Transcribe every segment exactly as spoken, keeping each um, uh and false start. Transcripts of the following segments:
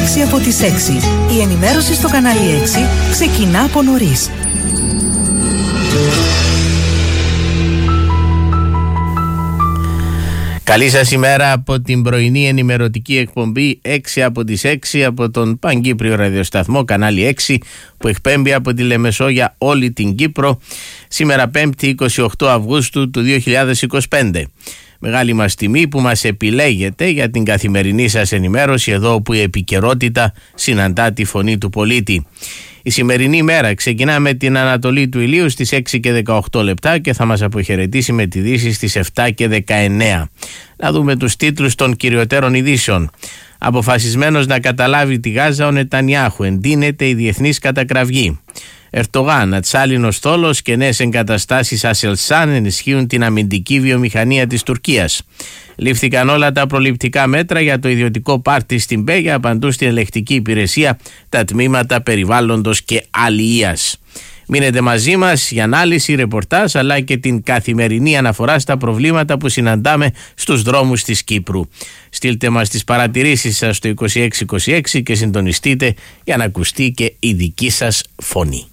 έξι από τις έξι. Η ενημέρωση στο κανάλι έξι ξεκινά από νωρίς. Καλή σας ημέρα από την πρωινή ενημερωτική εκπομπή έξι από τις έξι από τον Παγκύπριο ραδιοσταθμό κανάλι έξι που εκπέμπει από τη Λεμεσό για όλη την Κύπρο σήμερα πέμπτη είκοσι οκτώ Αυγούστου του δύο χιλιάδες είκοσι πέντε. Μεγάλη μας τιμή που μας επιλέγετε για την καθημερινή σας ενημέρωση εδώ όπου η επικαιρότητα συναντά τη φωνή του πολίτη. Η σημερινή ημέρα ξεκινά με την ανατολή του ηλίου στις έξι και δεκαοκτώ λεπτά και θα μας αποχαιρετήσει με τη δύση στις επτά και δεκαεννέα. Να δούμε τους τίτλους των κυριωτέρων ειδήσεων. Αποφασισμένος να καταλάβει τη Γάζα ο Νετανιάχου, εντείνεται η διεθνής κατακραυγή. Ερτογάν, ατσάλινος θόλος και νέες εγκαταστάσεις Ασελσάν ενισχύουν την αμυντική βιομηχανία της Τουρκίας. Λήφθηκαν όλα τα προληπτικά μέτρα για το ιδιωτικό πάρτι στην Πέγια, απαντούν στην ελεκτική υπηρεσία τα τμήματα περιβάλλοντος και αλληλείας. Μείνετε μαζί μας για ανάλυση, ρεπορτάζ αλλά και την καθημερινή αναφορά στα προβλήματα που συναντάμε στους δρόμους της Κύπρου. Στείλτε μας τις παρατηρήσεις σας στο είκοσι έξι είκοσι έξι και συντονιστείτε για να ακουστεί και η δική σας φωνή.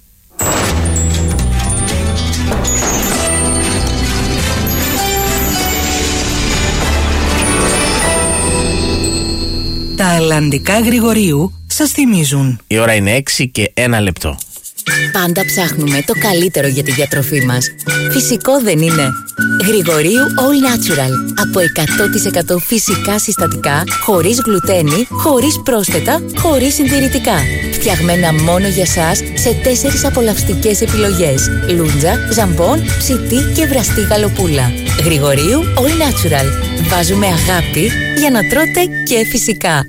Τα αλλαντικά Γρηγορίου σας θυμίζουν. Η ώρα είναι έξι και ένα λεπτό. Πάντα ψάχνουμε το καλύτερο για τη διατροφή μας. Φυσικό δεν είναι? Γρηγορίου All Natural. Από εκατό τοις εκατό φυσικά συστατικά, χωρίς γλουτένι, χωρίς πρόσθετα, χωρίς συντηρητικά. Φτιαγμένα μόνο για σας σε τέσσερις απολαυστικές επιλογές. Λούντζα, ζαμπόν, ψητή και βραστή γαλοπούλα. Γρηγορίου All Natural. Βάζουμε αγάπη για να τρώτε και φυσικά.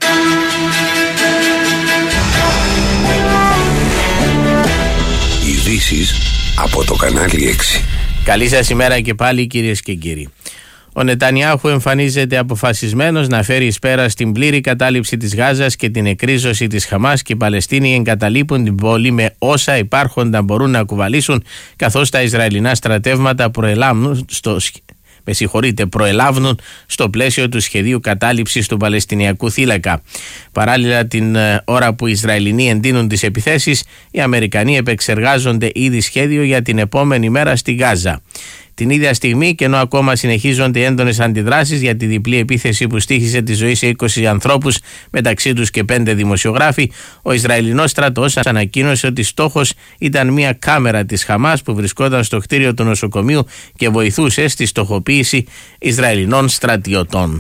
Ειδήσεις από το κανάλι έξι. Καλή σας ημέρα και πάλι κυρίες και κύριοι. Ο Νετανιάχου εμφανίζεται αποφασισμένος να φέρει εις πέρα στην πλήρη κατάληψη της Γάζας και την εκρίζωση της Χαμάς και οι Παλαιστίνοι εγκαταλείπουν την πόλη με όσα υπάρχοντα μπορούν να κουβαλήσουν καθώς τα Ισραηλινά στρατεύματα προελάμβνουν στο με συγχωρείτε, προελάβουν στο πλαίσιο του σχεδίου κατάληψης του Παλαιστινιακού θύλακα. Παράλληλα, την ώρα που οι Ισραηλινοί εντείνουν τις επιθέσεις, οι Αμερικανοί επεξεργάζονται ήδη σχέδιο για την επόμενη μέρα στη Γάζα. Την ίδια στιγμή, και ενώ ακόμα συνεχίζονται έντονες αντιδράσεις για τη διπλή επίθεση που στοίχισε τη ζωή σε είκοσι ανθρώπους, μεταξύ τους και πέντε δημοσιογράφοι, ο Ισραηλινός στρατός ανακοίνωσε ότι στόχος ήταν μια κάμερα της Χαμάς που βρισκόταν στο κτίριο του νοσοκομείου και βοηθούσε στη στοχοποίηση Ισραηλινών στρατιωτών.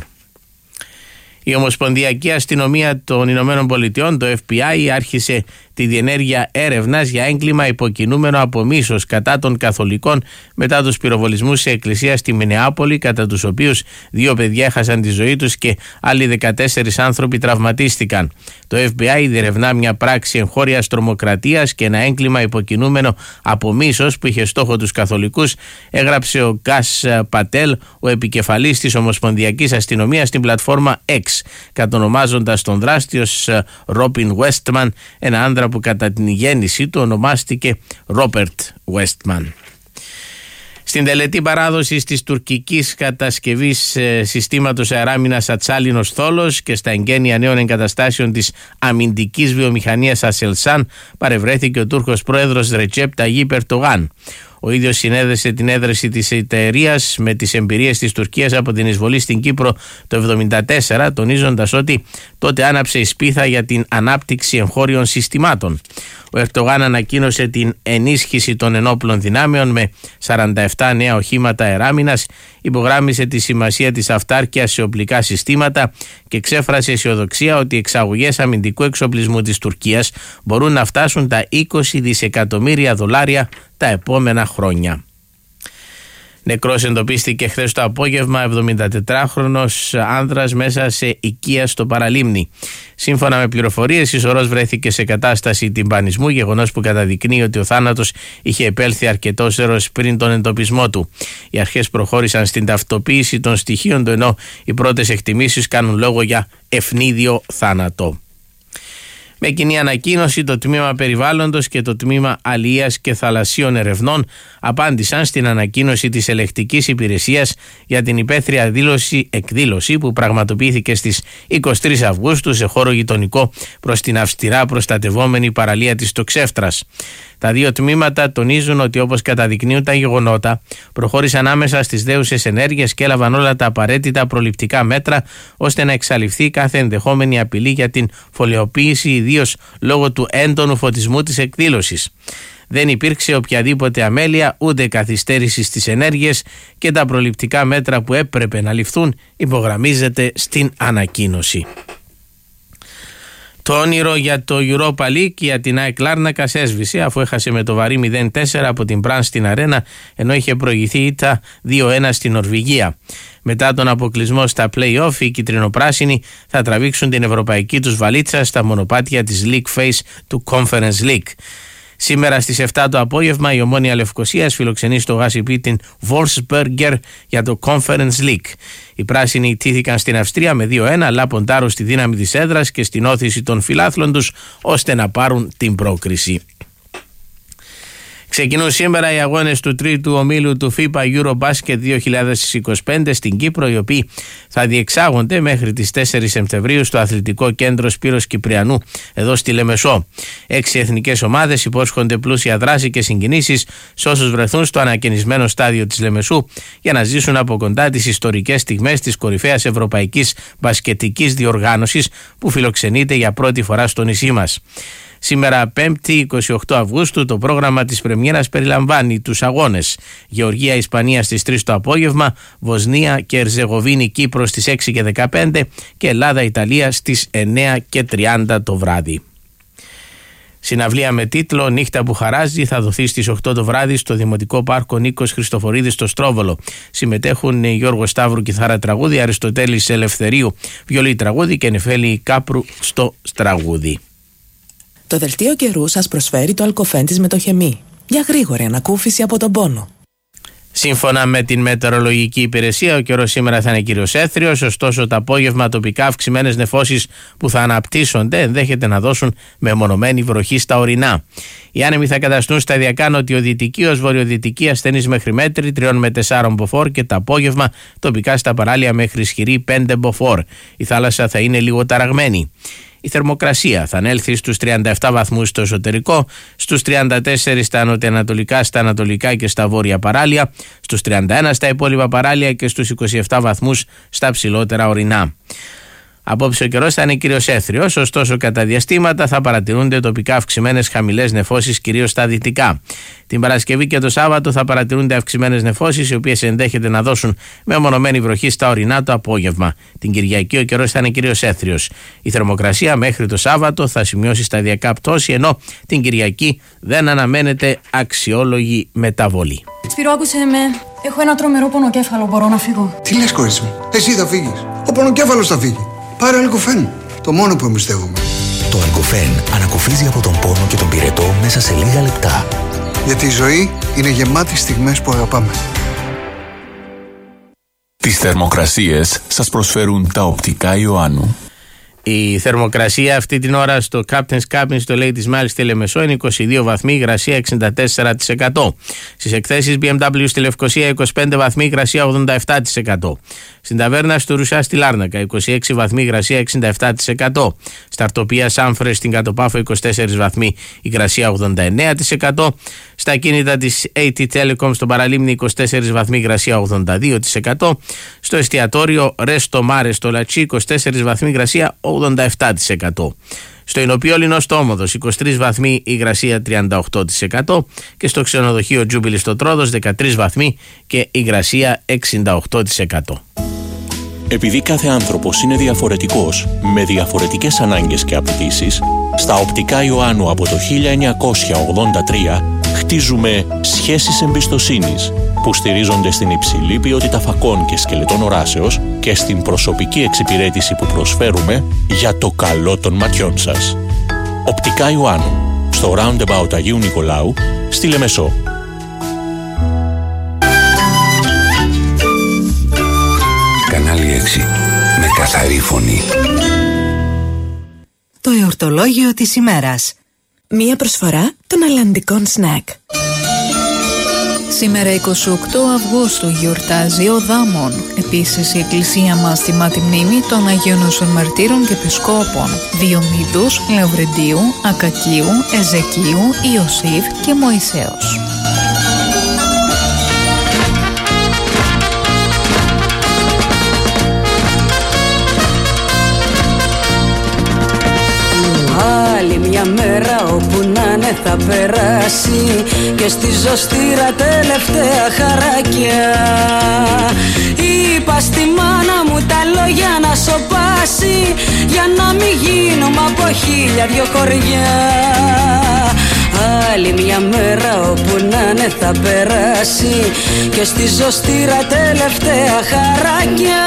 Η Ομοσπονδιακή Αστυνομία των Ηνωμένων Πολιτειών, το εφ μπι άι, άρχισε τη διενέργεια έρευνας για έγκλημα υποκινούμενο από μίσος κατά των καθολικών μετά τους πυροβολισμούς σε εκκλησία στη Μινεάπολη, κατά τους οποίους δύο παιδιά έχασαν τη ζωή τους και άλλοι δεκατέσσερις άνθρωποι τραυματίστηκαν. Το εφ μπι άι διερευνά μια πράξη εγχώριας τρομοκρατίας και ένα έγκλημα υποκινούμενο από μίσος που είχε στόχο τους καθολικούς, έγραψε ο Γκάς Πατέλ, ο επικεφαλής της Ομοσπονδιακής Αστυνομίας, στην πλατφόρμα X, κατονομάζοντας τον δράστη ως Ρόπιν Βέστμαν, ένα άντρα που κατά την γέννησή του ονομάστηκε Ρόπερτ Βέστμαν. Στην τελετή παράδοση της τουρκικής κατασκευής ε, συστήματος αεράμινας ατσάλινος θόλος και στα εγγένεια νέων εγκαταστάσεων της αμυντικής βιομηχανίας Ασελσάν παρευρέθηκε ο Τούρκος πρόεδρος Ρετζέπ Ταγίπ Ερτογάν. Ο ίδιος συνέδεσε την έδραση της εταιρείας με τις εμπειρίες της Τουρκίας από την εισβολή στην Κύπρο το χίλια εννιακόσια εβδομήντα τέσσερα, τονίζοντας ότι τότε άναψε η σπίθα για την ανάπτυξη εγχώριων συστημάτων. Ο Ερτογάν ανακοίνωσε την ενίσχυση των ενόπλων δυνάμεων με σαράντα επτά νέα οχήματα αεράμινας, υπογράμμισε τη σημασία της αυτάρκειας σε οπλικά συστήματα και εξέφρασε αισιοδοξία ότι οι εξαγωγές αμυντικού εξοπλισμού της Τουρκίας μπορούν να φτάσουν τα είκοσι δισεκατομμύρια δολάρια τα επόμενα χρόνια. Νεκρός εντοπίστηκε χθες το απόγευμα εβδομηντατετράχρονος άνδρας μέσα σε οικία στο Παραλίμνη. Σύμφωνα με πληροφορίες, η σωρός βρέθηκε σε κατάσταση τυμπανισμού, γεγονός που καταδεικνύει ότι ο θάνατος είχε επέλθει αρκετός ώρες πριν τον εντοπισμό του. Οι αρχές προχώρησαν στην ταυτοποίηση των στοιχείων του, ενώ οι πρώτες εκτιμήσεις κάνουν λόγο για ευνίδιο θάνατο. Με κοινή ανακοίνωση, το Τμήμα Περιβάλλοντος και το Τμήμα Αλίας και Θαλασσίων Ερευνών απάντησαν στην ανακοίνωση της Ελεκτικής Υπηρεσίας για την υπαίθρια δήλωση, εκδήλωση που πραγματοποιήθηκε στις είκοσι τρεις Αυγούστου σε χώρο γειτονικό προς την αυστηρά προστατευόμενη παραλία της Τοξεύτρας. Τα δύο τμήματα τονίζουν ότι, όπως καταδεικνύουν τα γεγονότα, προχώρησαν άμεσα στις δέουσες ενέργειες και έλαβαν όλα τα απαραίτητα προληπτικά μέτρα ώστε να εξαλειφθεί κάθε ενδεχόμενη απειλή για την φωλιοποίηση, ιδίως λόγω του έντονου φωτισμού της εκδήλωσης. Δεν υπήρξε οποιαδήποτε αμέλεια ούτε καθυστέρηση στις ενέργειες και τα προληπτικά μέτρα που έπρεπε να ληφθούν υπογραμμίζεται στην ανακοίνωση. Το όνειρο για το Europa League για την ΑΕΚ Λάρνακας έσβησε αφού έχασε με το βαρύ μηδέν τέσσερα από την Μπραν στην Αρένα, ενώ είχε προηγηθεί ήττα δύο ένα στην Νορβηγία. Μετά τον αποκλεισμό στα play-off, οι κυτρινοπράσινοι θα τραβήξουν την ευρωπαϊκή τους βαλίτσα στα μονοπάτια της League Phase του Conference League. Σήμερα στις επτά το απόγευμα η Ομόνοια Λευκωσίας φιλοξενεί στο Γασιπί την Wolfsberger για το Conference League. Οι πράσινοι ιτήθηκαν στην Αυστρία με δύο ένα, αλλά ποντάρουν στη δύναμη της έδρας και στην όθηση των φιλάθλων τους ώστε να πάρουν την πρόκριση. Ξεκινούν σήμερα οι αγώνες του τρίτου ομίλου του FIFA Eurobasket δύο χιλιάδες είκοσι πέντε στην Κύπρο, οι οποίοι θα διεξάγονται μέχρι τις τέσσερις Σεπτεμβρίου στο Αθλητικό Κέντρο Σπύρος Κυπριανού εδώ στη Λεμεσό. Έξι εθνικές ομάδες υπόσχονται πλούσια δράση και συγκινήσεις σε όσους βρεθούν στο ανακαινισμένο στάδιο της Λεμεσού για να ζήσουν από κοντά τις ιστορικές στιγμές της κορυφαίας ευρωπαϊκής μπασκετικής διοργάνωσης που φιλοξενείται για πρώτη φορά στο νησί μας. Σήμερα Πέμπτη είκοσι οκτώ Αυγούστου το πρόγραμμα της πρεμιέρας περιλαμβάνει τους αγώνες Γεωργία-Ισπανία στις τρεις το απόγευμα, Βοσνία και Ερζεγοβίνη Κύπρο στις έξι και δεκαπέντε και Ελλάδα-Ιταλία στις εννέα και τριάντα το βράδυ. Συναυλία με τίτλο «Νύχτα που χαράζει» θα δοθεί στις οκτώ το βράδυ στο Δημοτικό Πάρκο Νίκος Χριστοφορίδης στο Στρόβολο. Συμμετέχουν Γιώργο Σταύρου κιθάρα τραγούδι, Αριστοτέλης Ελευθερίου βιολί τραγούδι και Νεφέλη Κάπρου στο τραγούδι. Το δελτίο καιρού σας προσφέρει το Αλκοφέν της Μετοχεμή για γρήγορη ανακούφιση από τον πόνο. Σύμφωνα με την μετεωρολογική υπηρεσία, ο καιρός σήμερα θα είναι κυρίως έθριος, ωστόσο το απόγευμα τοπικά αυξημένες νεφώσεις που θα αναπτύσσονται ενδέχεται να δώσουν μεμονωμένη βροχή στα ορεινά. Οι άνεμοι θα καταστούν σταδιακά νοτιοδυτική ως βορειοδυτική, ασθενής μέχρι μέτρη τρία με τέσσερα μποφόρ και το απόγευμα τοπικά στα παράλια μέχρι ισχυρή πέντε μποφόρ. Η θάλασσα θα είναι λίγο ταραγμένη. Η θερμοκρασία θα ανέλθει στους τριάντα επτά βαθμούς στο εσωτερικό, στους τριάντα τέσσερα στα νοτιοανατολικά, στα ανατολικά και στα βόρεια παράλια, στους τριάντα ένα στα υπόλοιπα παράλια και στους είκοσι επτά βαθμούς στα ψηλότερα ορεινά. Απόψε ο καιρός θα είναι κυρίως έθριος, ωστόσο κατά διαστήματα θα παρατηρούνται τοπικά αυξημένες χαμηλές νεφώσεις κυρίως στα δυτικά. Την Παρασκευή και το Σάββατο θα παρατηρούνται αυξημένες νεφώσεις, οι οποίες ενδέχεται να δώσουν μεμονωμένη βροχή στα ορεινά το απόγευμα. Την Κυριακή ο καιρός θα είναι κυρίως έθριος. Η θερμοκρασία μέχρι το Σάββατο θα σημειώσει σταδιακά πτώση, ενώ την Κυριακή δεν αναμένεται αξιόλογη μεταβολή. Σπύρο, άκουσε με. Έχω ένα τρομερό πονοκέφαλο. Μπορώ να φύγω? Τι λες, κορίτσι μου? Εσύ θα φύγεις. Ο πονοκέφαλος θα φύγει. Πάρε Αλκοφέν. Το μόνο που εμπιστεύομαι. Το Αλκοφέν ανακουφίζει από τον πόνο και τον πυρετό μέσα σε λίγα λεπτά. Γιατί η ζωή είναι γεμάτη στιγμές που αγαπάμε. Τις θερμοκρασίες σας προσφέρουν τα οπτικά Ιωάννου. Η θερμοκρασία αυτή την ώρα στο Captain's Cabin στο Ladies Mile στη Λεμεσό είναι είκοσι δύο βαθμοί, υγρασία εξήντα τέσσερα τοις εκατό. Στις εκθέσεις μπι εμ ντάμπλιου στη Λευκοσία είκοσι πέντε βαθμοί, υγρασία ογδόντα επτά τοις εκατό. Στην ταβέρνα στο Ρουσά στη Λάρνακα είκοσι έξι βαθμοί, υγρασία εξήντα επτά τοις εκατό. Στα Αρτοπία Σάμφρε στην Κατοπάφο είκοσι τέσσερα βαθμοί, υγρασία ογδόντα εννέα τοις εκατό. Στα κίνητα της έι τι Telecom στο Παραλίμνη είκοσι τέσσερα βαθμοί, υγρασία ογδόντα δύο τοις εκατό. Στο εστιατόριο Resto Mare στο Λατσί είκοσι τέσσερα βαθμοί, υγρασία ογδόντα επτά τοις εκατό. Στο Ινοποιόλινο στο Όμοδος είκοσι τρεις βαθμοί, υγρασία τριάντα οκτώ τοις εκατό και στο ξενοδοχείο Τζούμπιλι στο Τρόδος δεκατρείς βαθμοί και υγρασία εξήντα οκτώ τοις εκατό. Επειδή κάθε άνθρωπος είναι διαφορετικός, με διαφορετικές ανάγκες και απαιτήσεις, στα οπτικά Ιωάννου από το χίλια εννιακόσια ογδόντα τρία χτίζουμε σχέσεις εμπιστοσύνης που στηρίζονται στην υψηλή ποιότητα φακών και σκελετών οράσεως και στην προσωπική εξυπηρέτηση που προσφέρουμε για το καλό των ματιών σας. Οπτικά Ιωάννου, στο Roundabout Αγίου Νικολάου, στη Λεμεσό. Κανάλι έξι, με καθαρή φωνή. Το εορτασμό γιορτολόγιο της ημέρας. Μία προσφορά των αλλαντικών σνακ. Σήμερα εικοστή ογδόη Αυγούστου γιορτάζει ο Δάμων. Επίσης η εκκλησία μας τιμά τη μνήμη των Αγίων Νοσών Μαρτύρων και Επισκόπων Διομήδους, Λεωρεντίου, Ακακίου, Εζεκίου, Ιωσήφ και Μωυσέως. Άλλη μια μέρα όπου να ναι θα περάσει και στη ζωστήρα τελευταία χαράκια. Είπα στη μάνα μου τα λόγια να σωπάσει για να μην γίνουμε από χίλια δυο χωριά. Άλλη μια μέρα όπου να ναι θα περάσει και στη ζωστήρα τελευταία χαράκια.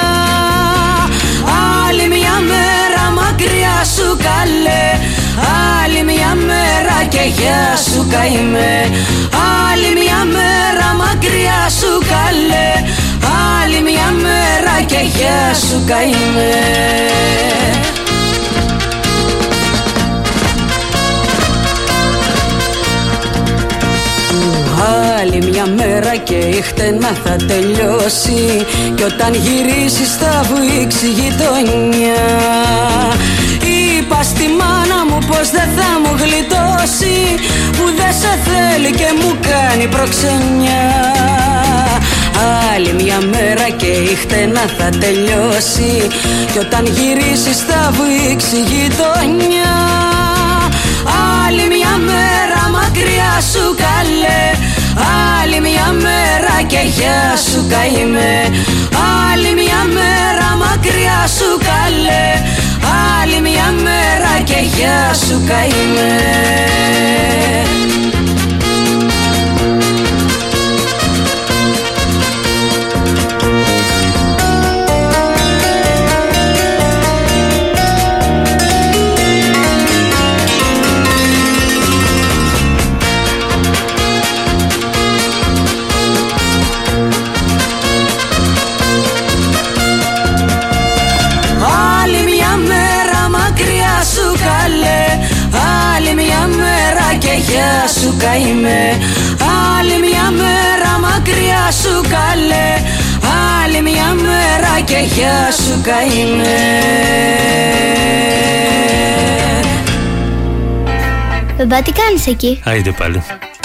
Άλλη μια μέρα μακριά σου καλέ, άλλη μια μέρα και γεια σου καημέ. Άλλη μια μέρα μακριά σου καλέ, άλλη μια μέρα και γεια σου καημέ. Άλλη μια μέρα και η χτένα θα τελειώσει κι όταν γυρίσεις θα βουήξει η γειτονιά. Είπα στη μάνα μου πως δεν θα μου γλιτώσει, που δεν σε θέλει και μου κάνει προξενιά. Άλλη μια μέρα και η χτένα θα τελειώσει κι όταν γυρίσεις θα βουήξει η γειτονιά. Άλλη μια μέρα μακριά σου καλέ, άλλη μια μέρα και γεια σου καημέ. Άλλη μια μέρα μακριά σου καλέ, άλλη μια μέρα και γεια σου καημέ. Άλλη μια μέρα και γεια σου καημέ. Άλλη μια μέρα μακριά σου καλέ, άλλη μια μέρα και γεια σου καημέ. Μπαμπά, τι κάνεις εκεί? Άιντε πάλι.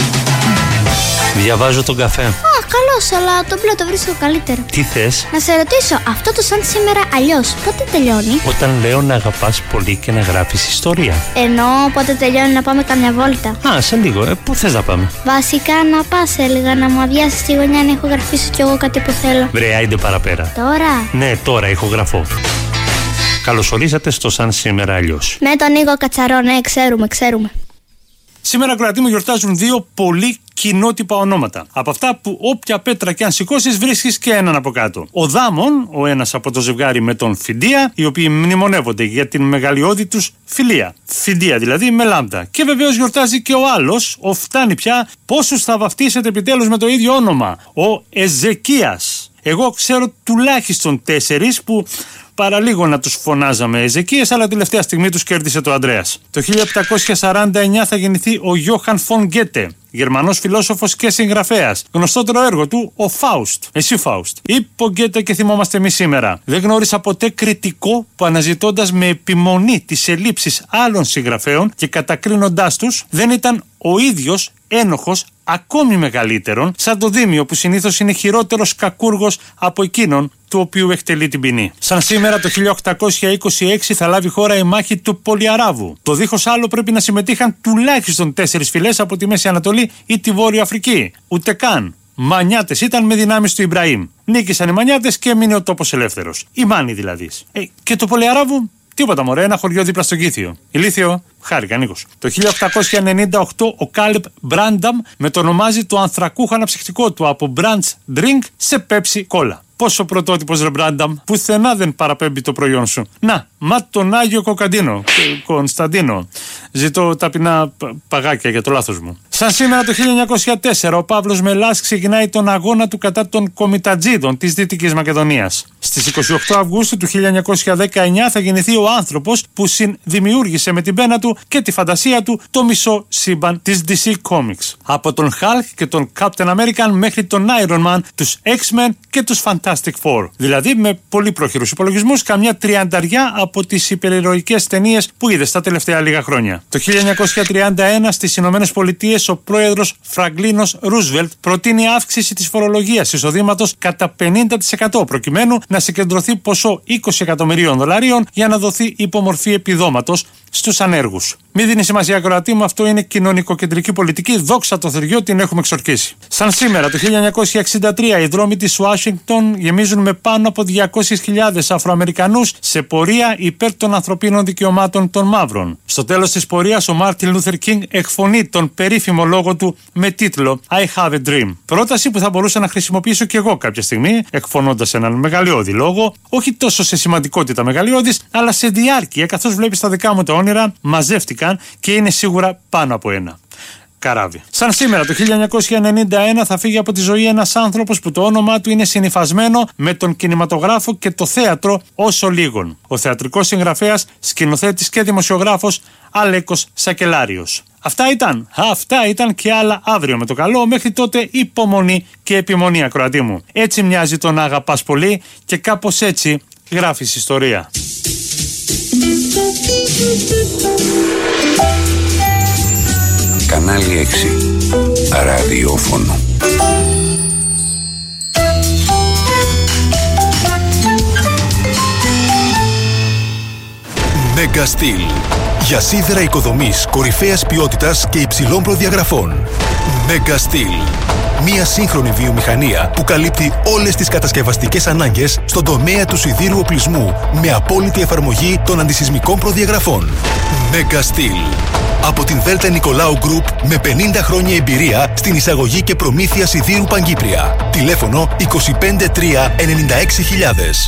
Διαβάζω τον καφέ. Α, καλώς, αλλά το μπλε το βρίσκω καλύτερο. Τι θες? Να σε ρωτήσω, αυτό το σαν σήμερα αλλιώς, πότε τελειώνει? Όταν λέω να αγαπάς πολύ και να γράφεις ιστορία. Ενώ πότε τελειώνει να πάμε καμιά βόλτα? Α, σε λίγο, ε, πού θες να πάμε? Βασικά να πας, έλεγα, να μου αδειάσεις τη γωνιά να ηχογραφήσω κι εγώ κάτι που θέλω. Βρε, άιντε παραπέρα. Τώρα? Ναι, τώρα ηχογραφώ. Καλωσορίσατε στο σαν σήμερα αλλιώς. Με τον Νίκο Κατσαρό, ναι, ξέρουμε, ξέρουμε. Σήμερα, κρατή μου, γιορτάζουν δύο πολύ κοινότυπα ονόματα. Από αυτά που όποια πέτρα και αν σηκώσεις βρίσκεις και έναν από κάτω. Ο Δάμων, ο ένας από το ζευγάρι με τον Φιντία, οι οποίοι μνημονεύονται για την μεγαλειώδη τους φιλία. Φιντία δηλαδή με λάμδα. Και βεβαίως γιορτάζει και ο άλλος, ο φτάνει πια, πόσους θα βαφτίσετε επιτέλους με το ίδιο όνομα. Ο Εζεκίας. Εγώ ξέρω τουλάχιστον τέσσερις που παραλίγο να τους φωνάζαμε Εζεκίες, αλλά τελευταία στιγμή τους κέρδισε το Ανδρέας. Το χίλια επτακόσια σαράντα εννιά θα γεννηθεί ο Γιόχαν φον Γκέτε, Γερμανός φιλόσοφος και συγγραφέας. Γνωστότερο έργο του, ο Φάουστ. Εσύ Φάουστ. Είπε ο Γκέτε και θυμόμαστε εμείς σήμερα. Δεν γνώρισα ποτέ κριτικό που αναζητώντας με επιμονή τις ελλείψεις άλλων συγγραφέων και κατακρίνοντάς τους, δεν ήταν ο ίδιος ένοχος ακόμη μεγαλύτερον, σαν το Δήμιο που συνήθως είναι χειρότερος κακούργος από εκείνον του οποίου εκτελεί την ποινή. Σαν σήμερα το χίλια οκτακόσια είκοσι έξι θα λάβει χώρα η μάχη του Πολυαράβου. Το δίχως άλλο πρέπει να συμμετείχαν τουλάχιστον τέσσερις φυλές από τη Μέση Ανατολή ή τη Βόρεια Αφρική. Ούτε καν. Μανιάτες ήταν με δυνάμεις του Ιμπραήμ. Νίκησαν οι Μανιάτες και έμεινε ο τόπος ελεύθερος. Οι Μάνοι δηλαδή. Ε, και το Πολυαράβου, τίποτα μωρέ, ένα χωριό δίπλα στο Κήθιο. Ηλίθιο, χάρηκα Νίκος. Το χίλια οκτακόσια ενενήντα οκτώ ο Κάλεπ Μπράνταμ μετονομάζει το ανθρακούχο αναψυκτικό του από Brands Drink σε Pepsi Cola. Πόσο πρωτότυπος ρε Μπράνταμ, πουθενά δεν παραπέμπει το προϊόν σου. Να, μα τον Άγιο Κοκαντίνο, Κωνσταντίνο. Ζητώ ταπεινά παγάκια για το λάθος μου. Σαν σήμερα το χίλια εννιακόσια τέσσερα, ο Παύλος Μελάς ξεκινάει τον αγώνα του κατά των Κομιτατζίδων της Δυτικής Μακεδονίας. Στις είκοσι οκτώ Αυγούστου του χίλια εννιακόσια δεκαεννιά θα γεννηθεί ο άνθρωπος που συνδημιούργησε με την πένα του και τη φαντασία του το μισό σύμπαν της ντι σι Comics. Από τον Hulk και τον Captain American μέχρι τον Iron Man, τους X-Men και τους Fantastic Four. Δηλαδή με πολύ πρόχειρους υπολογισμούς, καμιά τριανταριά από τις υπερηρωικές ταινίες που είδε στα τελευταία λίγα χρόνια. Το χίλια εννιακόσια τριάντα ένα στις Ηνωμένες Πολιτείες ο πρόεδρος Φραγκλίνος Ρούσβελτ προτείνει αύξηση της φορολογίας εισοδήματος κατά πενήντα τοις εκατό προκειμένου να συγκεντρωθεί ποσό είκοσι εκατομμυρίων δολαρίων για να δοθεί υπομορφή επιδόματος στους ανέργους. Μη δίνει σημασία, ακροατή μου, αυτό είναι κοινωνικοκεντρική πολιτική. Δόξα τω Θεριό, την έχουμε εξορκίσει. Σαν σήμερα, το χίλια εννιακόσια εξήντα τρία, οι δρόμοι της Ουάσιγκτον γεμίζουν με πάνω από διακόσιες χιλιάδες Αφροαμερικανούς σε πορεία υπέρ των ανθρωπίνων δικαιωμάτων των μαύρων. Στο τέλος της πορείας, ο Μάρτιν Λούθερ Κίνγκ εκφωνεί τον περίφημο λόγο του με τίτλο I have a dream. Πρόταση που θα μπορούσα να χρησιμοποιήσω κι εγώ κάποια στιγμή, εκφωνώντας έναν μεγαλειώδη λόγο, όχι τόσο σε σημαντικότητα μεγαλειώδης, αλλά σε διάρκεια, καθώς βλέπεις τα δικά μου τα όνειρα μαζεύτηκαν και είναι σίγουρα πάνω από ένα. Καράβι. Σαν σήμερα το χίλια εννιακόσια ενενήντα ένα θα φύγει από τη ζωή ένας άνθρωπος που το όνομά του είναι συνυφασμένο με τον κινηματογράφο και το θέατρο όσο λίγον. Ο θεατρικός συγγραφέας, σκηνοθέτης και δημοσιογράφος Αλέκος Σακελάριος. Αυτά ήταν, αυτά ήταν και άλλα αύριο με το καλό. Μέχρι τότε υπομονή και επιμονή, ακροατή μου. Έτσι μοιάζει το να αγαπάς πολύ και κάπως έτσι γράφεις ιστορία. Κανάλι έξι. Ραδιόφωνο. Μεγαστήλ. Για σίδερα οικοδομής κορυφαίας ποιότητας και υψηλών προδιαγραφών. Μεγαστήλ. Μια σύγχρονη βιομηχανία που καλύπτει όλες τις κατασκευαστικές ανάγκες στον τομέα του σιδήρου οπλισμού με απόλυτη εφαρμογή των αντισυσμικών προδιαγραφών. Μεγαστήλ. Από την Δέλτα Νικολάου Γκρουπ με πενήντα χρόνια εμπειρία στην εισαγωγή και προμήθεια σιδήρου Παγκύπρια. Τηλέφωνο είκοσι πέντε τρία ενενήντα έξι χιλιάδες.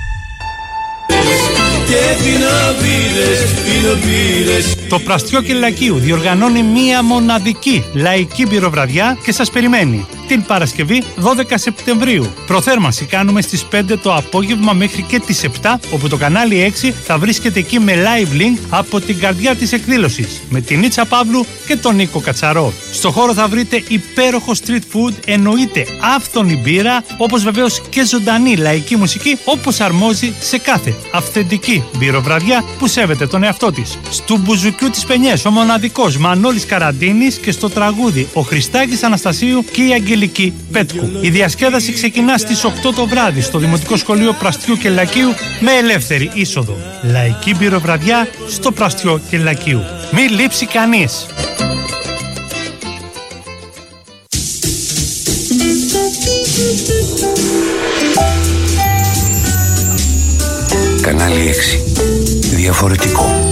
Το Πραστιό Κελλακίου διοργανώνει μία μοναδική λαϊκή πυροβραδιά και σας περιμένει την Παρασκευή δώδεκα Σεπτεμβρίου. Προθέρμανση κάνουμε στις πέντε το απόγευμα μέχρι και τις επτά, όπου το κανάλι έξι θα βρίσκεται εκεί με live link από την καρδιά της εκδήλωσης με την Νίτσα Παύλου και τον Νίκο Κατσαρό. Στο χώρο θα βρείτε υπέροχο street food, εννοείται άφθονη μπύρα, όπως βεβαίως και ζωντανή λαϊκή μουσική, όπως αρμόζει σε κάθε αυθεντική μπυροβραδιά που σέβεται τον εαυτό της. Στου μπουζουκιού της Πενιές ο μοναδικός Μανώλης Καραντίνης και στο τραγούδι ο Χριστάκης Αναστασίου και η Αγγελική Πέτκου. Η διασκέδαση ξεκινά στις οκτώ το βράδυ στο Δημοτικό Σχολείο Πραστιού Κελλακίου με ελεύθερη είσοδο. Λαϊκή μπυροβραδιά στο Πραστιό Κελλακίου. Μη λείψει κανείς. Κανάλι έξι. Διαφορετικό.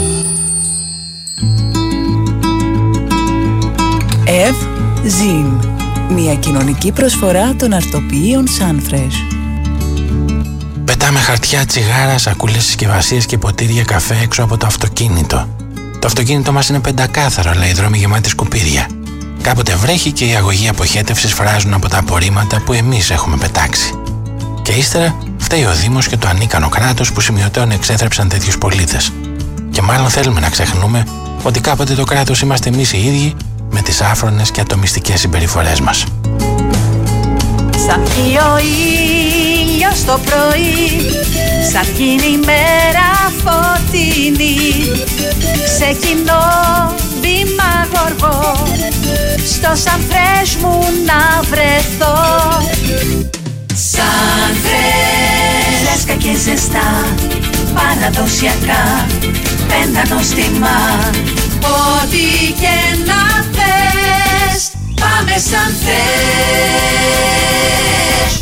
Ευ Ζιν. Μια κοινωνική προσφορά των αρτοποιείων Sunfresh. Πετάμε χαρτιά, τσιγάρα, σακούλες συσκευασίες και ποτήρια καφέ έξω από το αυτοκίνητο. Το αυτοκίνητο μας είναι πεντακάθαρο, αλλά οι δρόμοι γεμάτοι σκουπίδια. Κάποτε βρέχει και οι αγωγοί αποχέτευσης φράζουν από τα απορρίμματα που εμείς έχουμε πετάξει. Και ύστερα φταίει ο Δήμος και το ανίκανο κράτος που σημειωτέων εξέθρεψαν τέτοιους πολίτες. Και μάλλον θέλουμε να ξεχνούμε ότι κάποτε το κράτος είμαστε εμείς οι ίδιοι με τις άφρονες και ατομιστικές συμπεριφορές μας. Σαν πιει ο ήλιος το πρωί, σαν γίνει η μέρα φωτεινή, ξεκινώ βήμα γοργό, στο Sunfresh μου να βρεθώ. Sunfresh, λέσκα και ζεστά, παραδοσιακά, πέντα νόστιμα. Ό,τι και να θες, πάμε Sunfresh.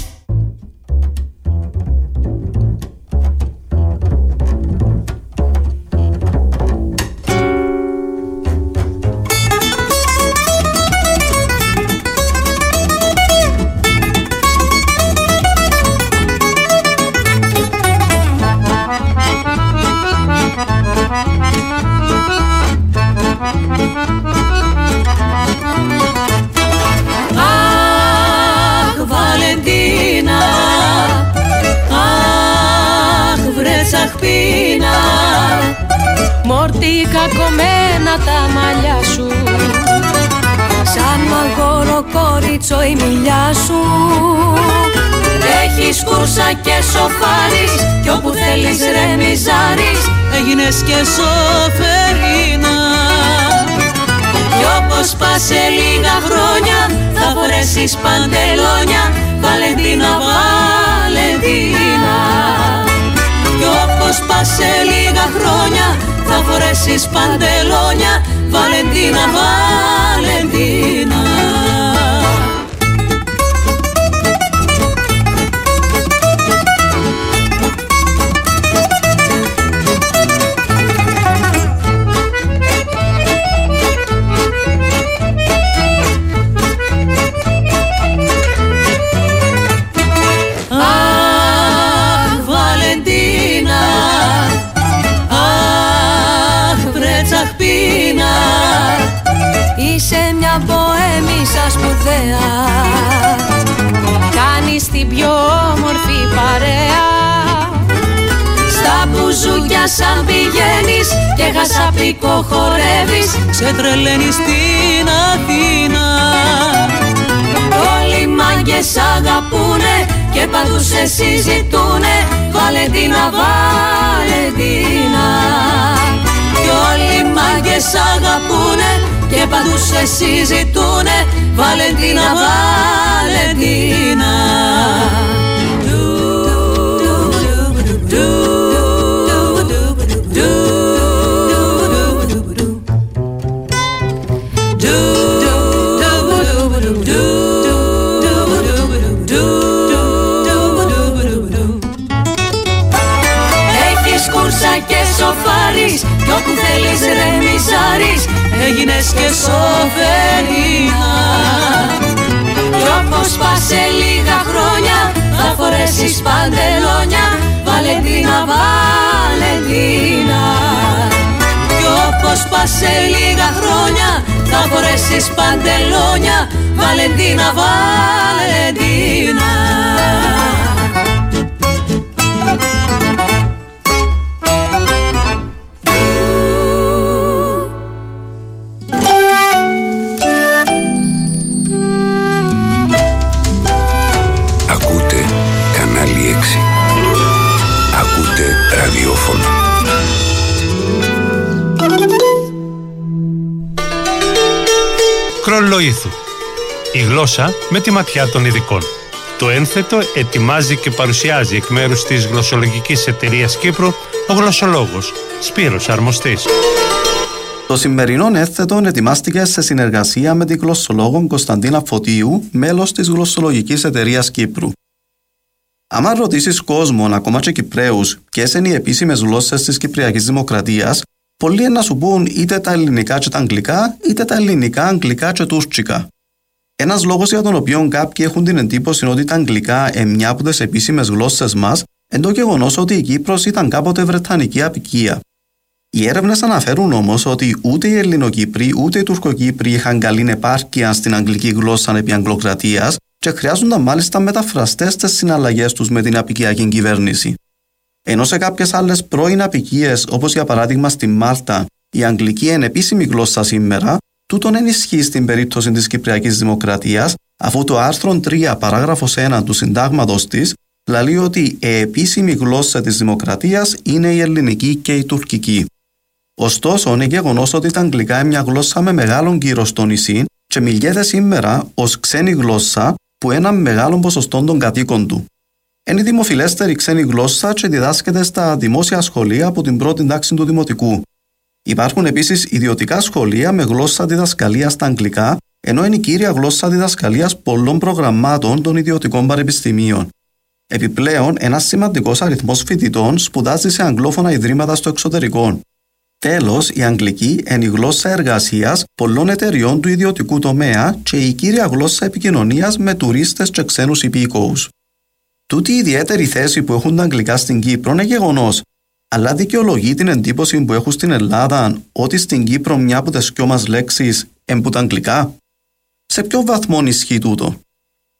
τσαχπίνα. Μορτίκα κομμένα τα μαλλιά σου, σαν μαγόρο κορίτσο η μιλιά σου. Έχεις κούρσα και σοφάρις, κι όπου θέλεις ρεμιζάρεις, έγινες και σοφερίνα. Κι όπως πας σε λίγα χρόνια θα φορέσεις παντελόνια, Βαλεντίνα, Βαλεντίνα. Κι όπως πας σε λίγα χρόνια θα φορέσεις παντελόνια, Βαλεντίνα, Βαλεντίνα. Είσαι μια μποέμισσα σπουδαία, κάνεις την πιο όμορφη παρέα. Στα μπουζούκια σαν πηγαίνεις και γασαπικό χορεύεις, σε τρελαίνεις στην Αθήνα. Όλοι οι μάγκες αγαπούνε και παντού σε συζητούνε, Βαλεντίνα, Βαλεντίνα. Κι όλοι οι μάγκες αγαπούνε και παντού σε συζητούνε, Βαλεντίνα, Βαλεντίνα. Έχεις κούρσα και σοφάρεις, κι όπου θέλεις ρεμιζάρεις, έγινες και σοφερίνα. Κι όπως πας σε λίγα χρόνια θα φορέσεις παντελόνια, Βαλεντίνα, Βαλεντίνα. Κι όπως πας σε λίγα χρόνια θα φορέσεις παντελόνια, Βαλεντίνα, Βαλεντίνα. Ραδιόφωνο. Κρολοήθου. Η γλώσσα με τη ματιά των ειδικών. Το ένθετο ετοιμάζει και παρουσιάζει εκ μέρους της γλωσσολογικής εταιρείας Κύπρου ο γλωσσολόγος Σπύρος Αρμοστής. Το σημερινό ένθετο ετοιμάστηκε σε συνεργασία με την γλωσσολόγο Κωνσταντίνα Φωτίου, μέλος της γλωσσολογικής εταιρείας Κύπρου. Αν ρωτήσεις κόσμον, ακόμα και Κυπραίους, ποιες είναι οι επίσημες γλώσσες της Κυπριακής Δημοκρατίας, πολλοί να σου πούν είτε τα ελληνικά και τα αγγλικά, είτε τα ελληνικά, αγγλικά και τουρκικά. Ένας λόγος για τον οποίο κάποιοι έχουν την εντύπωση ότι τα αγγλικά είναι μια από τις επίσημες γλώσσες μας, είναι το γεγονός ότι η Κύπρος ήταν κάποτε βρετανική αποικία. Οι έρευνες αναφέρουν όμως ότι ούτε οι Ελληνοκύπροι ούτε οι Τουρκοκύπροι είχαν καλή επάρκεια στην αγγλική γλώσσα επί Αγγλοκρατίας και χρειάζονταν μάλιστα μεταφραστές στις συναλλαγές τους με την αποικιακή κυβέρνηση. Ενώ σε κάποιες άλλες πρώην αποικίες, όπως για παράδειγμα στη Μάλτα, η αγγλική είναι επίσημη γλώσσα σήμερα, τούτον ενισχύει στην περίπτωση της Κυπριακής Δημοκρατίας, αφού το άρθρο τρία παράγραφος ένα του συντάγματος της λέει ότι η επίσημη γλώσσα της Δημοκρατίας είναι η ελληνική και η τουρκική. Ωστόσο, είναι γεγονός ότι τα αγγλικά είναι μια γλώσσα με μεγάλον κύρος στο νησί και μιλιέται σήμερα ως ξένη γλώσσα που ένα μεγάλο ποσοστό των κατοίκων του. Είναι η δημοφιλέστερη ξένη γλώσσα και διδάσκεται στα δημόσια σχολεία από την πρώτη τάξη του δημοτικού. Υπάρχουν επίσης ιδιωτικά σχολεία με γλώσσα διδασκαλίας στα αγγλικά, ενώ είναι η κύρια γλώσσα διδασκαλίας πολλών προγραμμάτων των ιδιωτικών πανεπιστημίων. Επιπλέον, ένας σημαντικός αριθμός φοιτητών σπουδάζει σε αγγλόφωνα ιδρύματα στο εξωτερικό. Τέλος, η αγγλική είναι η γλώσσα εργασίας πολλών εταιριών του ιδιωτικού τομέα και η κύρια γλώσσα επικοινωνίας με τουρίστες και ξένους υπηκόους. Τούτη η ιδιαίτερη θέση που έχουν τα αγγλικά στην Κύπρο είναι γεγονός, αλλά δικαιολογεί την εντύπωση που έχουν στην Ελλάδα ότι στην Κύπρο μια από τις δυο μας λέξεις είναι που τα αγγλικά. Σε ποιο βαθμό ισχύει τούτο?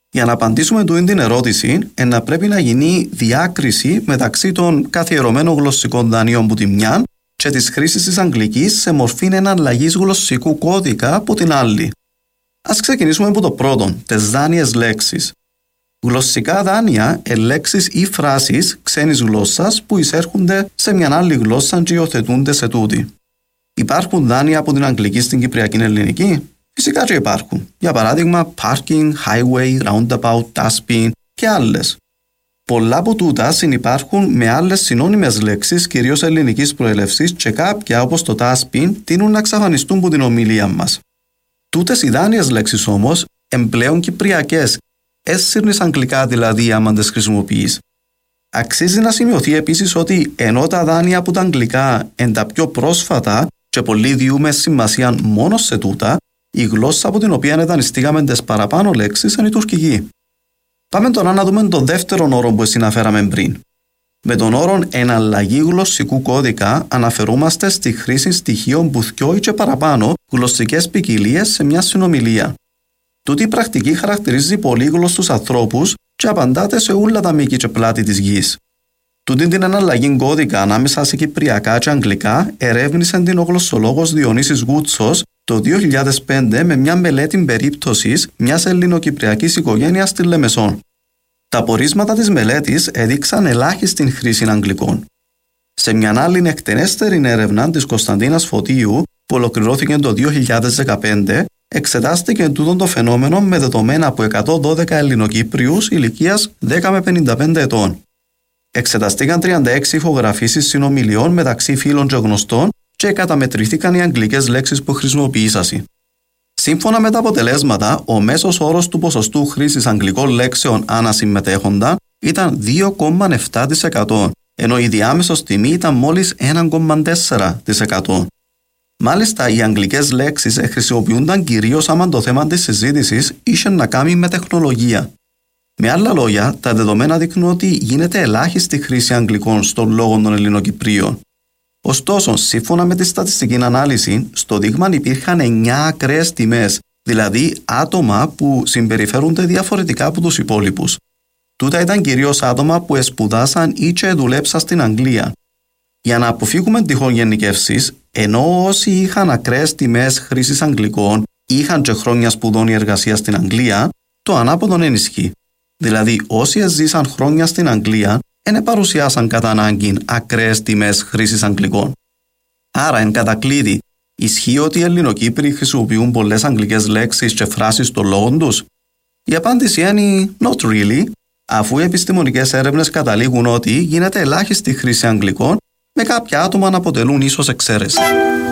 Για να απαντήσουμε τούτη την ερώτηση, να πρέπει να γίνει διάκριση μεταξύ των καθιερωμένων γλωσσικών δανείων που τη μια και της χρήσης της αγγλικής σε μορφή εναλλαγής γλωσσικού κώδικα από την άλλη. Ας ξεκινήσουμε από το πρώτο, τις δάνειες λέξεις. Γλωσσικά δάνεια είναι λέξεις ή φράσεις ξένης γλώσσας που εισέρχονται σε μια άλλη γλώσσα και υιοθετούνται σε τούτη. Υπάρχουν δάνεια από την αγγλική στην κυπριακή ελληνική? Φυσικά και υπάρχουν. Για παράδειγμα, parking, highway, roundabout, dustbin και άλλες. Πολλά από τούτα συνυπάρχουν με άλλες συνώνυμες λέξεις, κυρίως ελληνικής προέλευσης, και κάποια, όπως το dustbin, τείνουν να εξαφανιστούν από την ομιλία μας. Τούτες οι δάνειες λέξεις όμως εμπλέον κυπριακές, έσυρνεις αγγλικά δηλαδή άμα τις χρησιμοποιείς. Αξίζει να σημειωθεί επίσης ότι ενώ τα δάνεια από τα αγγλικά είναι τα πιο πρόσφατα και πολλοί διούμε σημασία μόνο σε τούτα, η γλώσσα από την οποία δανειστήκαμε τις παραπάνω λέξεις είναι η τουρκική. Πάμε τώρα να δούμε τον δεύτερο όρο που συναφέραμε πριν. Με τον όρο εναλλαγή γλωσσικού κώδικα αναφερούμαστε στη χρήση στοιχείων που θκιό ή και παραπάνω γλωσσικές ποικιλίες σε μια συνομιλία. Τούτη η πρακτική χαρακτηρίζει πολύγλωσσους ανθρώπους και απαντάται σε όλα τα μήκη και πλάτη της γης. Τούτη την εναλλαγή κώδικα ανάμεσα σε κυπριακά και αγγλικά ερεύνησε την ο γλωσσολόγος Διονύσης Γούτσος το δύο χιλιάδες πέντε με μια μελέτη περίπτωσης μιας ελληνοκυπριακής οικογένειας στη Λεμεσόν. Τα πορίσματα της μελέτης έδειξαν ελάχιστη χρήση αγγλικών. Σε μια άλλη εκτενέστερη έρευνα της Κωνσταντίνας Φωτίου, που ολοκληρώθηκε το δύο χιλιάδες δεκαπέντε, εξετάστηκε τούτο το φαινόμενο με δεδομένα από εκατόν δώδεκα Ελληνοκύπριους ηλικίας δέκα με πενήντα πέντε ετών. Εξεταστήκαν τριάντα έξι ηχογραφήσεις συνομιλιών μεταξύ φίλων και γνωστών και καταμετρηθήκαν οι αγγλικές λέξεις που χρησιμοποιήσασαν. Σύμφωνα με τα αποτελέσματα, ο μέσος όρος του ποσοστού χρήσης αγγλικών λέξεων ανά συμμετέχοντα ήταν δύο κόμμα επτά τοις εκατό, ενώ η διάμεσος τιμή ήταν μόλις ένα κόμμα τέσσερα τοις εκατό. Μάλιστα, οι αγγλικές λέξεις χρησιμοποιούνταν κυρίως άμα το θέμα της συζήτησης είχε να κάνει με τεχνολογία. Με άλλα λόγια, τα δεδομένα δείχνουν ότι γίνεται ελάχιστη χρήση αγγλικών στον λόγο των Ελληνοκυπρίων. Ωστόσο, σύμφωνα με τη στατιστική ανάλυση, στο δείγμα υπήρχαν εννιά ακραίες τιμές, δηλαδή άτομα που συμπεριφέρονται διαφορετικά από τους υπόλοιπους. Τούτα ήταν κυρίως άτομα που σπουδάσαν ή και δουλέψαν στην Αγγλία. Για να αποφύγουμε τυχόν γενικεύσεις, ενώ όσοι είχαν ακραίες τιμές χρήσης αγγλικών είχαν και χρόνια σπουδών ή εργασία στην Αγγλία, το ανάποδο ενισχύει. Δηλαδή, όσοι ζήσαν χρόνια στην Αγγλία, δεν παρουσιάσαν κατά ανάγκη ακραίες τιμές χρήσης αγγλικών. Άρα, εν κατακλείδη, ισχύει ότι οι Ελληνοκύπροι χρησιμοποιούν πολλές αγγλικές λέξεις και φράσεις στο λόγο τους? Η απάντηση είναι not really, αφού οι επιστημονικές έρευνες καταλήγουν ότι γίνεται ελάχιστη χρήση αγγλικών, με κάποια άτομα να αποτελούν ίσως εξαίρεση.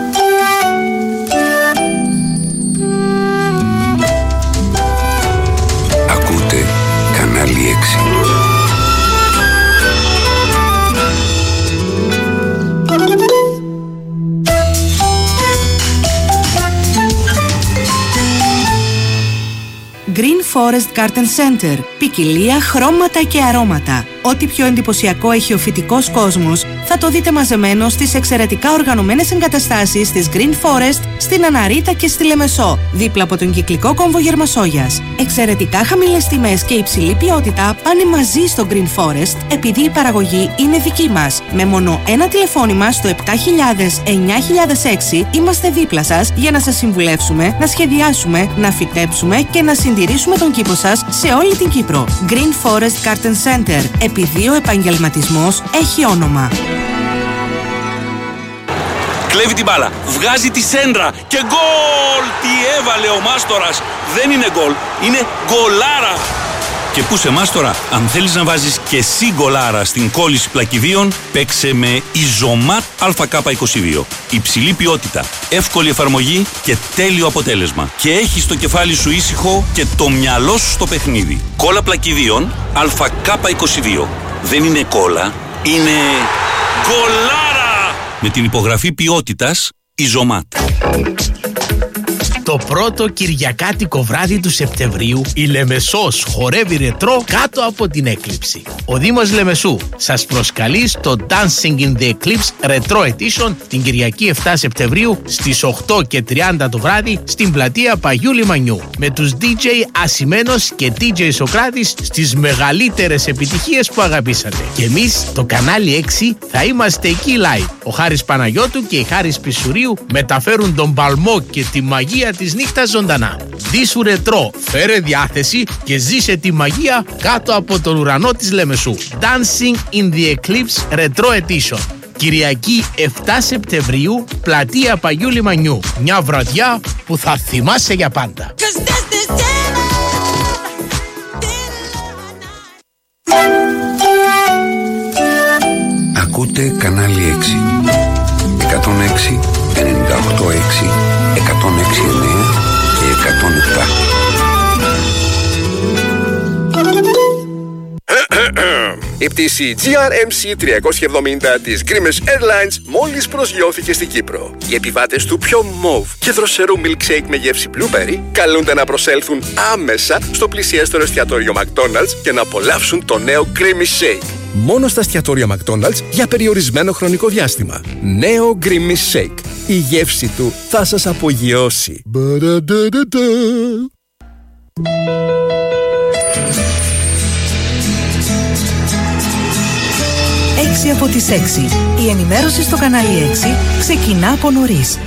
Ακούτε κανάλι έξι. Green Forest Garden Center. Ποικιλία, χρώματα και αρώματα. Ό,τι πιο εντυπωσιακό έχει ο φυτικός κόσμος θα το δείτε μαζεμένο στις εξαιρετικά οργανωμένες εγκαταστάσεις της Green Forest στην Αναρίτα και στη Λεμεσό, δίπλα από τον κυκλικό κόμβο Γερμασόγιας. Εξαιρετικά χαμηλές τιμές και υψηλή ποιότητα πάνε μαζί στο Green Forest επειδή η παραγωγή είναι δική μας. Με μόνο ένα τηλεφώνημα στο επτά χιλιάδες εννιά χιλιάδες έξι είμαστε δίπλα σας για να σας συμβουλεύσουμε, να σχεδιάσουμε, να φυτέψουμε και να συντηρήσουμε τον κήπο σας σε όλη την Κύπρο. Green Forest Garden Center. Επειδή ο επαγγελματισμός έχει όνομα. Κλέβει την μπάλα, βγάζει τη σέντρα και γκολ! Τι έβαλε ο Μάστορας! Δεν είναι γκολ, είναι γκολάρα! Και πού σε Μάστορα, αν θέλεις να βάζεις και εσύ γκολάρα στην κόλληση πλακιδίων, παίξε με Ιζωμάτ Α Κ είκοσι δύο. Υψηλή ποιότητα, εύκολη εφαρμογή και τέλειο αποτέλεσμα. Και έχεις το κεφάλι σου ήσυχο και το μυαλό σου στο παιχνίδι. Κόλλα πλακιδίων Α Κ είκοσι δύο. Δεν είναι κόλλα, είναι γκολάρα! Με την υπογραφή ποιότητας Ιζωμάτ. Το πρώτο κυριακάτικο βράδυ του Σεπτεμβρίου η Λεμεσός χορεύει ρετρό κάτω από την έκλειψη. Ο Δήμος Λεμεσού σας προσκαλεί στο Dancing in the Eclipse Retro Edition την Κυριακή εφτά Σεπτεμβρίου στις οκτώ και τριάντα το βράδυ στην πλατεία Παγιού Λιμανιού με τους ντι τζέι Ασημένος και ντι τζέι Σοκράτης στις μεγαλύτερες επιτυχίες που αγαπήσατε. Και εμείς το κανάλι έξι θα είμαστε εκεί live. Ο Χάρης Παναγιώτου και η Χάρης Πισουρίου μεταφέρουν τον παλμό και τη μαγεία της νύχτας ζωντανά. Δίσου ρετρό, φέρε διάθεση και ζήσε τη μαγεία κάτω από τον ουρανό της Λεμεσού. Dancing in the Eclipse Retro Edition. Κυριακή εφτά Σεπτεμβρίου, πλατεία Παγιού Λιμανιού. Μια βραδιά που θα θυμάσαι για πάντα. Ακούτε κανάλι έξι. εκατόν έξι, ενενήντα οκτώ έξι, εκατόν έξι εννέα και εκατόν επτά. Η πτήση τζι αρ εμ σι τριακόσια εβδομήντα της Grimace Airlines μόλις προσγειώθηκε στην Κύπρο. Οι επιβάτες του πιο μοβ και δροσερού milkshake με γεύση blueberry καλούνται να προσέλθουν άμεσα στο πλησιέστερο εστιατόριο McDonald's και να απολαύσουν το νέο Grimace Shake. Μόνο στα εστιατόρια McDonald's για περιορισμένο χρονικό διάστημα. Νέο Grimace Shake. Η γεύση του θα σας απογειώσει. έξι από τις έξι. Η ενημέρωση στο κανάλι έξι ξεκινά από νωρίς.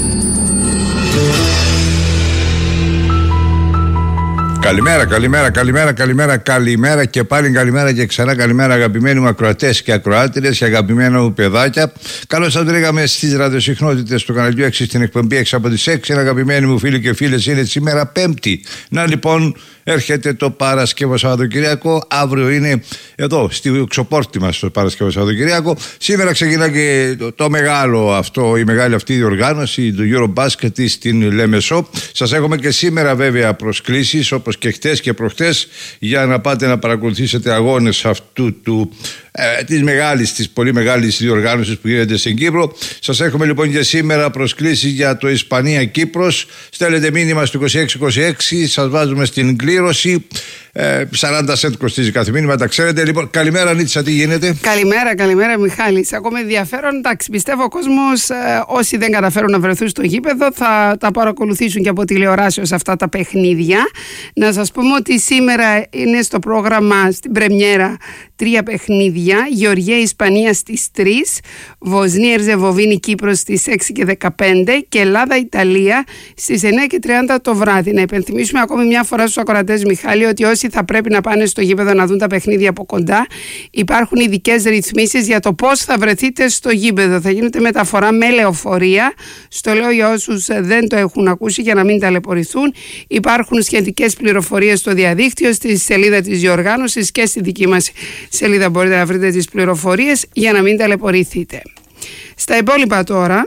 Καλημέρα, καλημέρα, καλημέρα, καλημέρα, καλημέρα και πάλι καλημέρα και ξανά καλημέρα αγαπημένοι μου ακροατές και ακροάτριες και αγαπημένα μου παιδάκια. Καλώς σας βρήκαμε στις ραδιοσυχνότητες του καναλιού έξι στην εκπομπή έξι από τις έξι. Αγαπημένοι μου φίλοι και φίλες, είναι σήμερα Πέμπτη. Να λοιπόν, έρχεται το Παρασκευό Σαββατοκυριακό. Αύριο είναι εδώ, στη ξοπόρτη μας το Παρασκευό Σαββατοκυριακό. Σήμερα ξεκινά και το, το μεγάλο αυτό, η μεγάλη αυτή διοργάνωση του Eurobasket στην Λεμεσό. Σας έχουμε και σήμερα βέβαια προσκλήσεις, όπως και χτες και προχτές, για να πάτε να παρακολουθήσετε αγώνες αυτού του ε, της μεγάλης, της πολύ μεγάλης διοργάνωσης που γίνεται στην Κύπρο. Σας έχουμε λοιπόν και σήμερα προσκλήσεις για το Ισπανία-Κύπρος. Στέλνετε μήνυμα στο είκοσι έξι είκοσι έξι, σας βάζουμε στην κλήρωση. Ε, σαράντα σέντ κοστίζει κάθε μήνυμα, τα ξέρετε. Λοιπόν, καλημέρα Νίτσα, τι γίνεται? Καλημέρα, καλημέρα Μιχάλη. Ακόμα ενδιαφέρον. Εντάξει, πιστεύω ο κόσμος, ε, όσοι δεν καταφέρουν να βρεθούν στο γήπεδο, θα τα παρακολουθήσουν και από τηλεοράσεως αυτά τα παιχνίδια. Να σας πούμε ότι σήμερα είναι στο πρόγραμμα, στην πρεμιέρα, τρία παιχνίδια. Γεωργία Ισπανία στις τρεις, Βοσνία Ερζεγοβίνη Κύπρος στις έξι και δεκαπέντε και Ελλάδα Ιταλία στις εννέα και τριάντα το βράδυ. Να υπενθυμίσουμε ακόμη μια φορά στους ακροατές, Μιχάλη, ότι όσοι θα πρέπει να πάνε στο γήπεδο να δουν τα παιχνίδια από κοντά, υπάρχουν ειδικές ρυθμίσεις για το πώς θα βρεθείτε στο γήπεδο. Θα γίνεται μεταφορά με λεωφορεία. Στο λέω για όσους δεν το έχουν ακούσει, για να μην ταλαιπωρηθούν. Υπάρχουν σχετικές πληροφορίες στο διαδίκτυο, στη σελίδα της διοργάνωσης και στη δική μας σελίδα μπορείτε να βρείτε τις πληροφορίες για να μην ταλαιπωρηθείτε. Στα υπόλοιπα τώρα,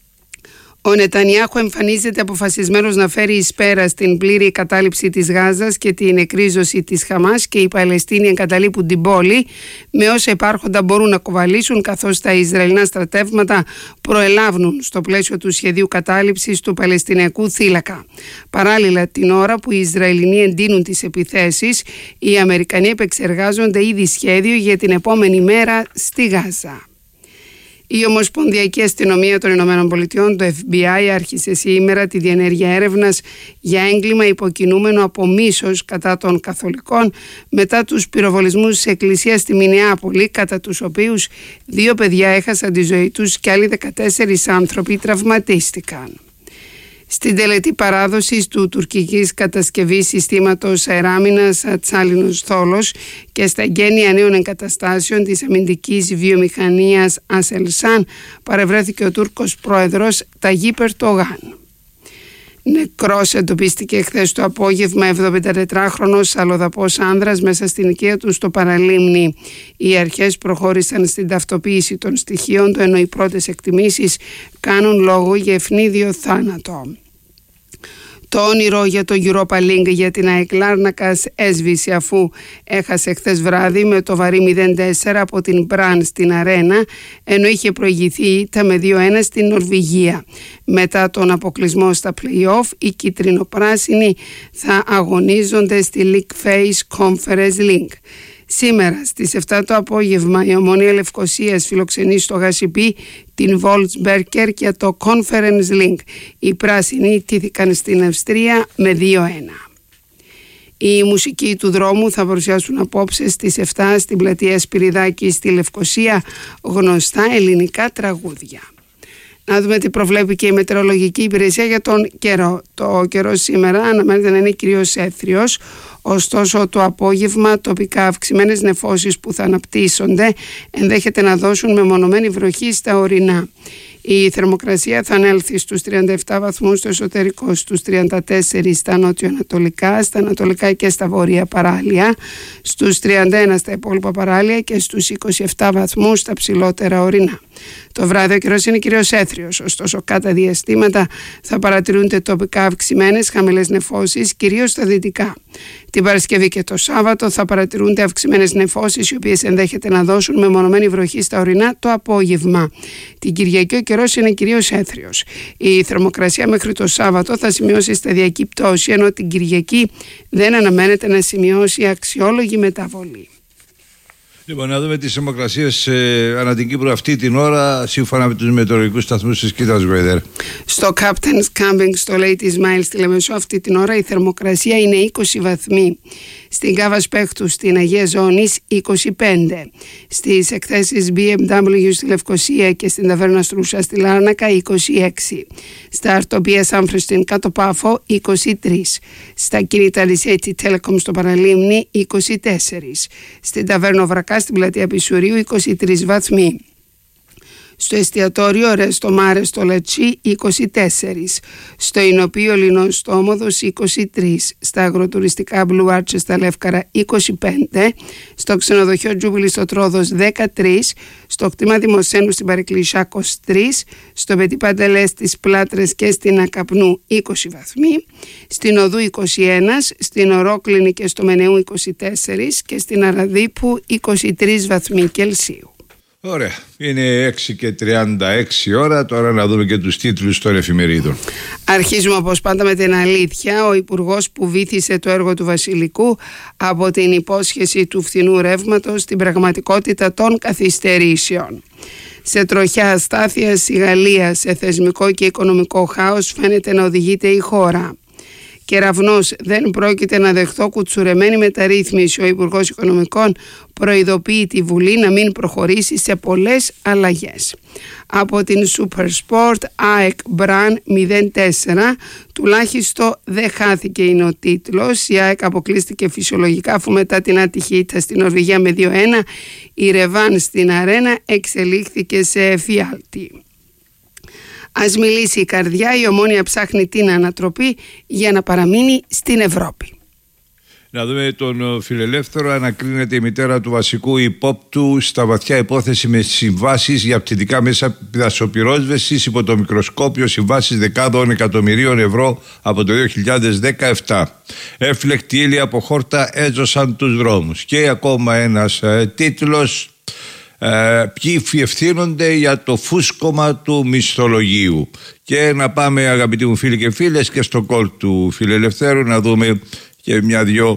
ο Νετανιάχου εμφανίζεται αποφασισμένος να φέρει εις πέρα στην πλήρη κατάληψη της Γάζας και την εκρίζωση της Χαμάς, και οι Παλαιστίνοι εγκαταλείπουν την πόλη με όσα υπάρχοντα μπορούν να κοβαλήσουν, καθώς τα Ισραηλινά στρατεύματα προελάβουν στο πλαίσιο του σχεδίου κατάληψης του Παλαιστινιακού θύλακα. Παράλληλα, την ώρα που οι Ισραηλινοί εντείνουν τις επιθέσεις, οι Αμερικανοί επεξεργάζονται ήδη σχέδιο για την επόμενη μέρα στη Γάζα. Η Ομοσπονδιακή Αστυνομία των Ηνωμένων Πολιτειών, το εφ μπι άι, άρχισε σήμερα τη διενέργεια έρευνας για έγκλημα υποκινούμενο από μίσος κατά των Καθολικών μετά τους πυροβολισμούς της εκκλησίας στη Μινεάπολη, κατά τους οποίους δύο παιδιά έχασαν τη ζωή τους και άλλοι δεκατέσσερις άνθρωποι τραυματίστηκαν. Στην τελετή παράδοσης του τουρκικής κατασκευής συστήματος αεράμινας Τσάλινος Θόλος και στα εγγένεια νέων εγκαταστάσεων της αμυντικής βιομηχανίας Ασελσάν παρευρέθηκε ο Τούρκος πρόεδρος Ταγίπ Ερντογάν. Νεκρός εντοπίστηκε χθες το απόγευμα εβδομηντατετράχρονος αλλοδαπός άνδρας μέσα στην οικία του στο Παραλίμνη. Οι αρχές προχώρησαν στην ταυτοποίηση των στοιχείων του, ενώ οι πρώτες εκτιμήσεις κάνουν λόγο για ευνίδιο θάνατο. Το όνειρο για το Europa League για την ΑΕΚ Λάρνακας έσβησε αφού έχασε χθες βράδυ με το βαρύ μηδέν τέσσερα από την Μπραν στην Αρένα, ενώ είχε προηγηθεί ήττα με δύο ένα στην Νορβηγία. Μετά τον αποκλεισμό στα play-off, οι κίτρινο-πράσινοι θα αγωνίζονται στη League Phase Conference League. Σήμερα στις επτά το απόγευμα η Ομόνοια Λευκωσίας φιλοξενεί στο Γασιπί την Wolfsberger για το Conference League. Οι πράσινοι τύθηκαν στην Αυστρία με δύο ένα. Οι μουσικοί του δρόμου θα παρουσιάσουν απόψε στις επτά στην πλατεία Σπυριδάκη στη Λευκωσία γνωστά ελληνικά τραγούδια. Να δούμε τι προβλέπει και η μετεωρολογική υπηρεσία για τον καιρό. Το καιρό σήμερα αναμένεται να είναι κυρίως έθριος, ωστόσο το απόγευμα τοπικά αυξημένες νεφώσεις που θα αναπτύσσονται ενδέχεται να δώσουν μεμονωμένη βροχή στα ορεινά. Η θερμοκρασία θα ανέλθει στους τριάντα επτά βαθμούς στο εσωτερικό, στους τριάντα τέσσερα στα νότιο-ανατολικά, στα ανατολικά και στα βόρεια παράλια, στους τριάντα ένα στα υπόλοιπα παράλια και στους είκοσι επτά βαθμούς στα ψηλότερα ορεινά. Το βράδυ ο καιρός είναι κυρίως έθριος, ωστόσο κατά διαστήματα θα παρατηρούνται τοπικά αυξημένες χαμηλές νεφώσεις, κυρίως στα δυτικά. Την Παρασκευή και το Σάββατο θα παρατηρούνται αυξημένες νεφώσεις, οι οποίες ενδέχεται να δώσουν μεμονωμένη βροχή στα ορεινά το απόγευμα. Την Κυριακή ο καιρός είναι κυρίως έθριος. Η θερμοκρασία μέχρι το Σάββατο θα σημειώσει σταδιακή πτώση, ενώ την Κυριακή δεν αναμένεται να σημειώσει αξιόλογη μεταβολή. Λοιπόν, να δούμε τις θερμοκρασίες ε, ανά την Κύπρο αυτή την ώρα, σύμφωνα με τους μετεωρολογικούς σταθμούς της Κίτας Weather. Στο Captain's Camping στο Lady Ismail στη Λεμεσό αυτή την ώρα η θερμοκρασία είναι είκοσι βαθμοί. Στην Κάβα Σπέχτου στην Αγία Ζώνης είκοσι πέντε. Στις εκθέσεις μπι εμ ντάμπλιου στη Λευκωσία και στην Ταβέρνα Στρούσα στη Λάρνακα είκοσι έξι. Στα Αρτοπία Σάμφρες στην Κάτω Πάφο είκοσι τρία. Στα κινητά Λισέτσι Telecom στο Παραλίμνη είκοσι τέσσερα. Στην Ταβέρνα Βρακά στην Πλατεία Πισουρίου είκοσι τρεις βαθμοί. Στο εστιατόριο Ρεστο Μάρε στο Λατσί είκοσι τέσσερα. Στο Ινοπείο Λινός στο Όμοδος είκοσι τρία. Στα αγροτουριστικά Blue Arches στα Λεύκαρα είκοσι πέντε. Στο ξενοδοχείο Τζούμπιλι στο Τρόδος δεκατρία. Στο κτήμα Δημοσένου στην Παρεκκλησιά είκοσι τρία. Στο Πετί Παντελέ στις Πλάτρες και στην Ακαπνού είκοσι βαθμοί. Στην Οδού είκοσι ένα. Στην Ορόκλινη και στο Μενεού είκοσι τέσσερα. Και στην Αραδίπου είκοσι τρεις βαθμοί Κελσίου. Ωραία. Είναι έξι και τριάντα έξι ώρα. Τώρα να δούμε και τους τίτλους των εφημερίδων. Αρχίζουμε όπως πάντα με την αλήθεια. Ο Υπουργός που βήθησε το έργο του Βασιλικού από την υπόσχεση του φθηνού ρεύματος στην πραγματικότητα των καθυστερήσεων. Σε τροχιά αστάθειας η Γαλλία, σε θεσμικό και οικονομικό χάος φαίνεται να οδηγείται η χώρα. Κεραυνός, δεν πρόκειται να δεχθώ κουτσουρεμένη μεταρρύθμιση. Ο Υπουργός Οικονομικών προειδοποιεί τη Βουλή να μην προχωρήσει σε πολλές αλλαγές. Από την Super Sport, ΑΕΚ Μπραν μηδέν τέσσερα, τουλάχιστον δεν χάθηκε είναι ο τίτλος. Η ΑΕΚ αποκλείστηκε φυσιολογικά αφού μετά την άτυχη ήττα στην Νορβηγία με δύο ένα η ρεβάν στην Αρένα εξελίχθηκε σε εφιάλτη. Ας μιλήσει η καρδιά, η Ομόνοια ψάχνει την ανατροπή για να παραμείνει στην Ευρώπη. Να δούμε τον Φιλελεύθερο. Ανακρίνεται η μητέρα του βασικού υπόπτου στα βαθιά υπόθεση με συμβάσεις για πτυτικά μέσα δασοπυρόσβεσης υπό το μικροσκόπιο, συμβάσεις δεκάδων εκατομμυρίων ευρώ από το δύο χιλιάδες δεκαεπτά. Έφλεκτη ύλη από χόρτα έζωσαν τους δρόμους. Και ακόμα ένας ε, τίτλος. Ε, ποιοι ευθύνονται για το φούσκωμα του μισθολογίου. Και να πάμε, αγαπητοί μου φίλοι και φίλες, και στο κόλ του Φιλελευθέρου να δούμε και μια-δυο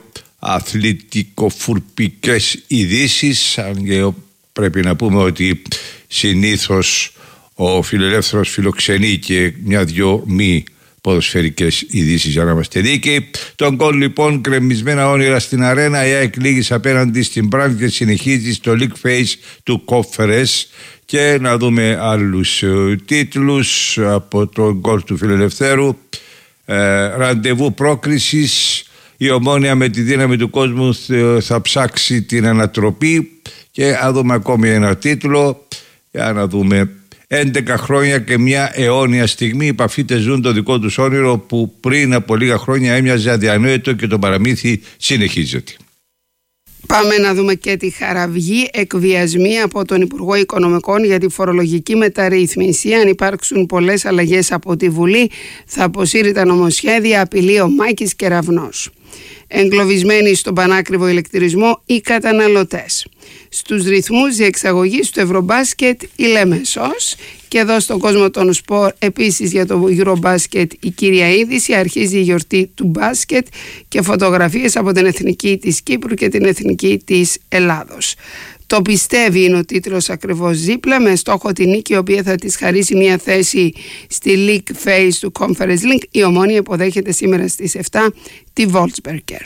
αθλητικοφουρπικές ειδήσεις, αν και πρέπει να πούμε ότι συνήθως ο Φιλελεύθερος φιλοξενεί και μια-δυο μη ποδοσφαιρικές ειδήσεις για να είμαστε δίκαιοι. Τον γκολ λοιπόν, κρεμισμένα όνειρα στην Αρένα. Η ΑΕΚ λήγησε απέναντι στην Μπραν και συνεχίζει στο League Phase του Conference. Και να δούμε άλλους uh, τίτλους από τον γκολ του Φιλελευθέρου. Ε, ραντεβού πρόκρισης. Η Ομόνοια με τη δύναμη του κόσμου θα ψάξει την ανατροπή. Και να δούμε ακόμη ένα τίτλο για να δούμε. έντεκα χρόνια και μια αιώνια στιγμή. Οι Παφίτες ζουν το δικό τους όνειρο που πριν από λίγα χρόνια έμοιαζε αδιανόητο και το παραμύθι συνεχίζεται. Πάμε να δούμε και τη Χαραυγή. Εκβιασμοί από τον Υπουργό Οικονομικών για τη φορολογική μεταρρύθμιση. Αν υπάρξουν πολλές αλλαγές από τη Βουλή, θα αποσύρει τα νομοσχέδια, απειλεί ο Μάκης Κεραυνός. Εγκλωβισμένοι στον πανάκριβο ηλεκτρισμό οι καταναλωτές. Στους ρυθμούς διεξαγωγής του Ευρωμπάσκετ η Λέμεσος. Και εδώ στον κόσμο των σπορ, επίσης για το Eurobasket η κύρια είδηση, αρχίζει η γιορτή του μπάσκετ και φωτογραφίες από την Εθνική της Κύπρου και την Εθνική της Ελλάδος. Το πιστεύει είναι ο τίτλος ακριβώς δίπλα, με στόχο τη νίκη, η οποία θα της χαρίσει μια θέση στη League Phase του Conference League. Η Ομόνοια υποδέχεται σήμερα στις επτά τη Wolfsberger.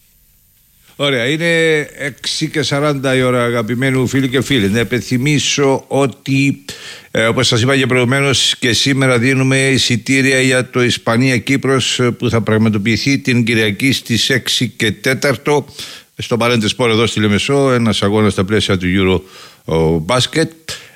Ωραία, είναι έξι και σαράντα η ώρα, αγαπημένοι μου φίλοι και φίλοι. Να επιθυμίσω ότι, ε, όπως σας είπα και προηγουμένως, και σήμερα δίνουμε εισιτήρια για το Ισπανία-Κύπρος που θα πραγματοποιηθεί την Κυριακή στις έξι και τέσσερα στο Παρέντε Σπορ εδώ στη Λεμεσό, ένας αγώνας στα πλαίσια του Eurobasket.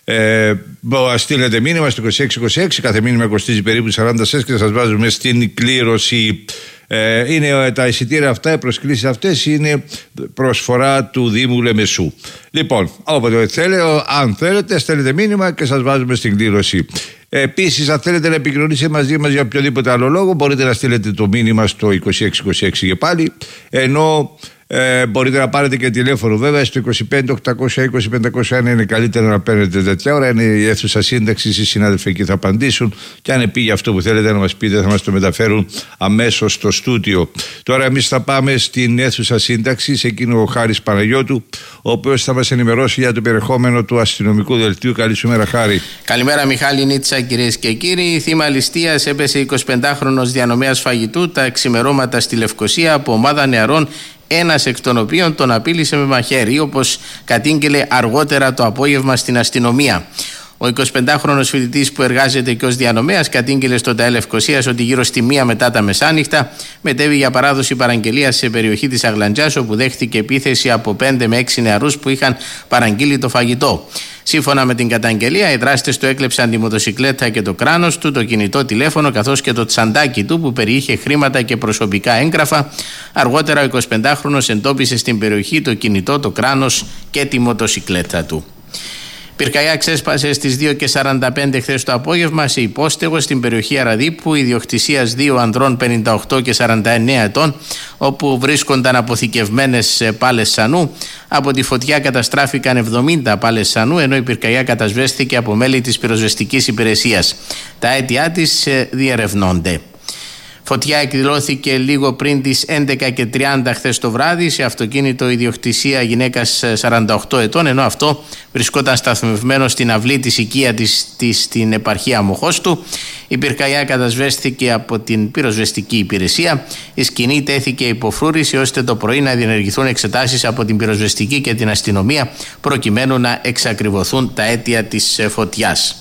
Ε, στείλετε μήνυμα στο είκοσι έξι είκοσι έξι, κάθε μήνυμα κοστίζει περίπου σαράντα σέντ και σας βάζουμε στην κλήρωση. Ε, είναι τα εισιτήρια αυτά, οι προσκλήσεις αυτές είναι προσφορά του Δήμου Λεμεσού. Λοιπόν, όποτε θέλετε, αν θέλετε, στέλνετε μήνυμα και σας βάζουμε στην κλήρωση. Επίσης, αν θέλετε να επικοινωνήσετε μαζί μας για οποιοδήποτε άλλο λόγο, μπορείτε να στείλετε το μήνυμα στο είκοσι έξι είκοσι έξι και πάλι, ενώ Ε, μπορείτε να πάρετε και τηλέφωνο βέβαια στο είκοσι πέντε οκτακόσια είκοσι πεντακόσια ένα. Είναι καλύτερο να παίρνετε τέτοια ώρα. Είναι η αίθουσα σύνταξης, οι συνάδελφοι εκεί θα απαντήσουν. Και αν επήγε αυτό που θέλετε να μας πείτε, θα μας το μεταφέρουν αμέσως στο στούντιο. Τώρα, εμείς θα πάμε στην αίθουσα σύνταξης. Εκείνο ο Χάρης Παναγιώτου, ο οποίος θα μας ενημερώσει για το περιεχόμενο του αστυνομικού δελτίου. Καλή σου μέρα, Χάρη. Καλημέρα, Μιχάλη Νίτσα, κυρίες και κύριοι. Θύμα ληστείας έπεσε εικοσιπεντάχρονος διανομέας φαγητού τα ξημερώματα στη Λευκοσία από ομάδα νεαρών, ένας εκ των οποίων τον απείλησε με μαχαίρι, όπως κατήγγειλε αργότερα το απόγευμα στην αστυνομία. Ο εικοσιπεντάχρονος φοιτητής που εργάζεται και ως διανομέας κατήγγειλε στον ΤΑΕ Λευκοσίας ότι γύρω στη μία μετά τα μεσάνυχτα μετέβη για παράδοση παραγγελίας σε περιοχή της Αγλαντζάς, όπου δέχτηκε επίθεση από πέντε με έξι νεαρούς που είχαν παραγγείλει το φαγητό. Σύμφωνα με την καταγγελία, οι δράστες του έκλεψαν τη μοτοσικλέτα και το κράνος του, το κινητό τηλέφωνο καθώς και το τσαντάκι του που περιείχε χρήματα και προσωπικά έγγραφα. Αργότερα ο εικοσιπεντάχρονος εντόπισε στην περιοχή το κινητό, το κράνος και τη μοτοσικλέτα του. Πυρκαγιά ξέσπασε στις δύο και σαράντα πέντε χθες το απόγευμα σε υπόστεγο στην περιοχή Αραδίπου, ιδιοκτησίας δύο ανδρών πενήντα οκτώ και σαράντα εννέα ετών, όπου βρίσκονταν αποθηκευμένες πάλες σανού. Από τη φωτιά καταστράφηκαν εβδομήντα πάλες σανού, ενώ η πυρκαγιά κατασβέστηκε από μέλη της πυροσβεστικής υπηρεσίας. Τα αίτια της διερευνώνται. Φωτιά εκδηλώθηκε λίγο πριν τις έντεκα και τριάντα χθες το βράδυ σε αυτοκίνητο ιδιοκτησία γυναίκας σαράντα οκτώ ετών, ενώ αυτό βρισκόταν σταθμευμένο στην αυλή της οικία της, της στην επαρχία Μοχώστου. Η πυρκαγιά κατασβέστηκε από την πυροσβεστική υπηρεσία. Η σκηνή τέθηκε υποφρούρηση ώστε το πρωί να διενεργηθούν εξετάσεις από την πυροσβεστική και την αστυνομία προκειμένου να εξακριβωθούν τα αίτια της φωτιάς.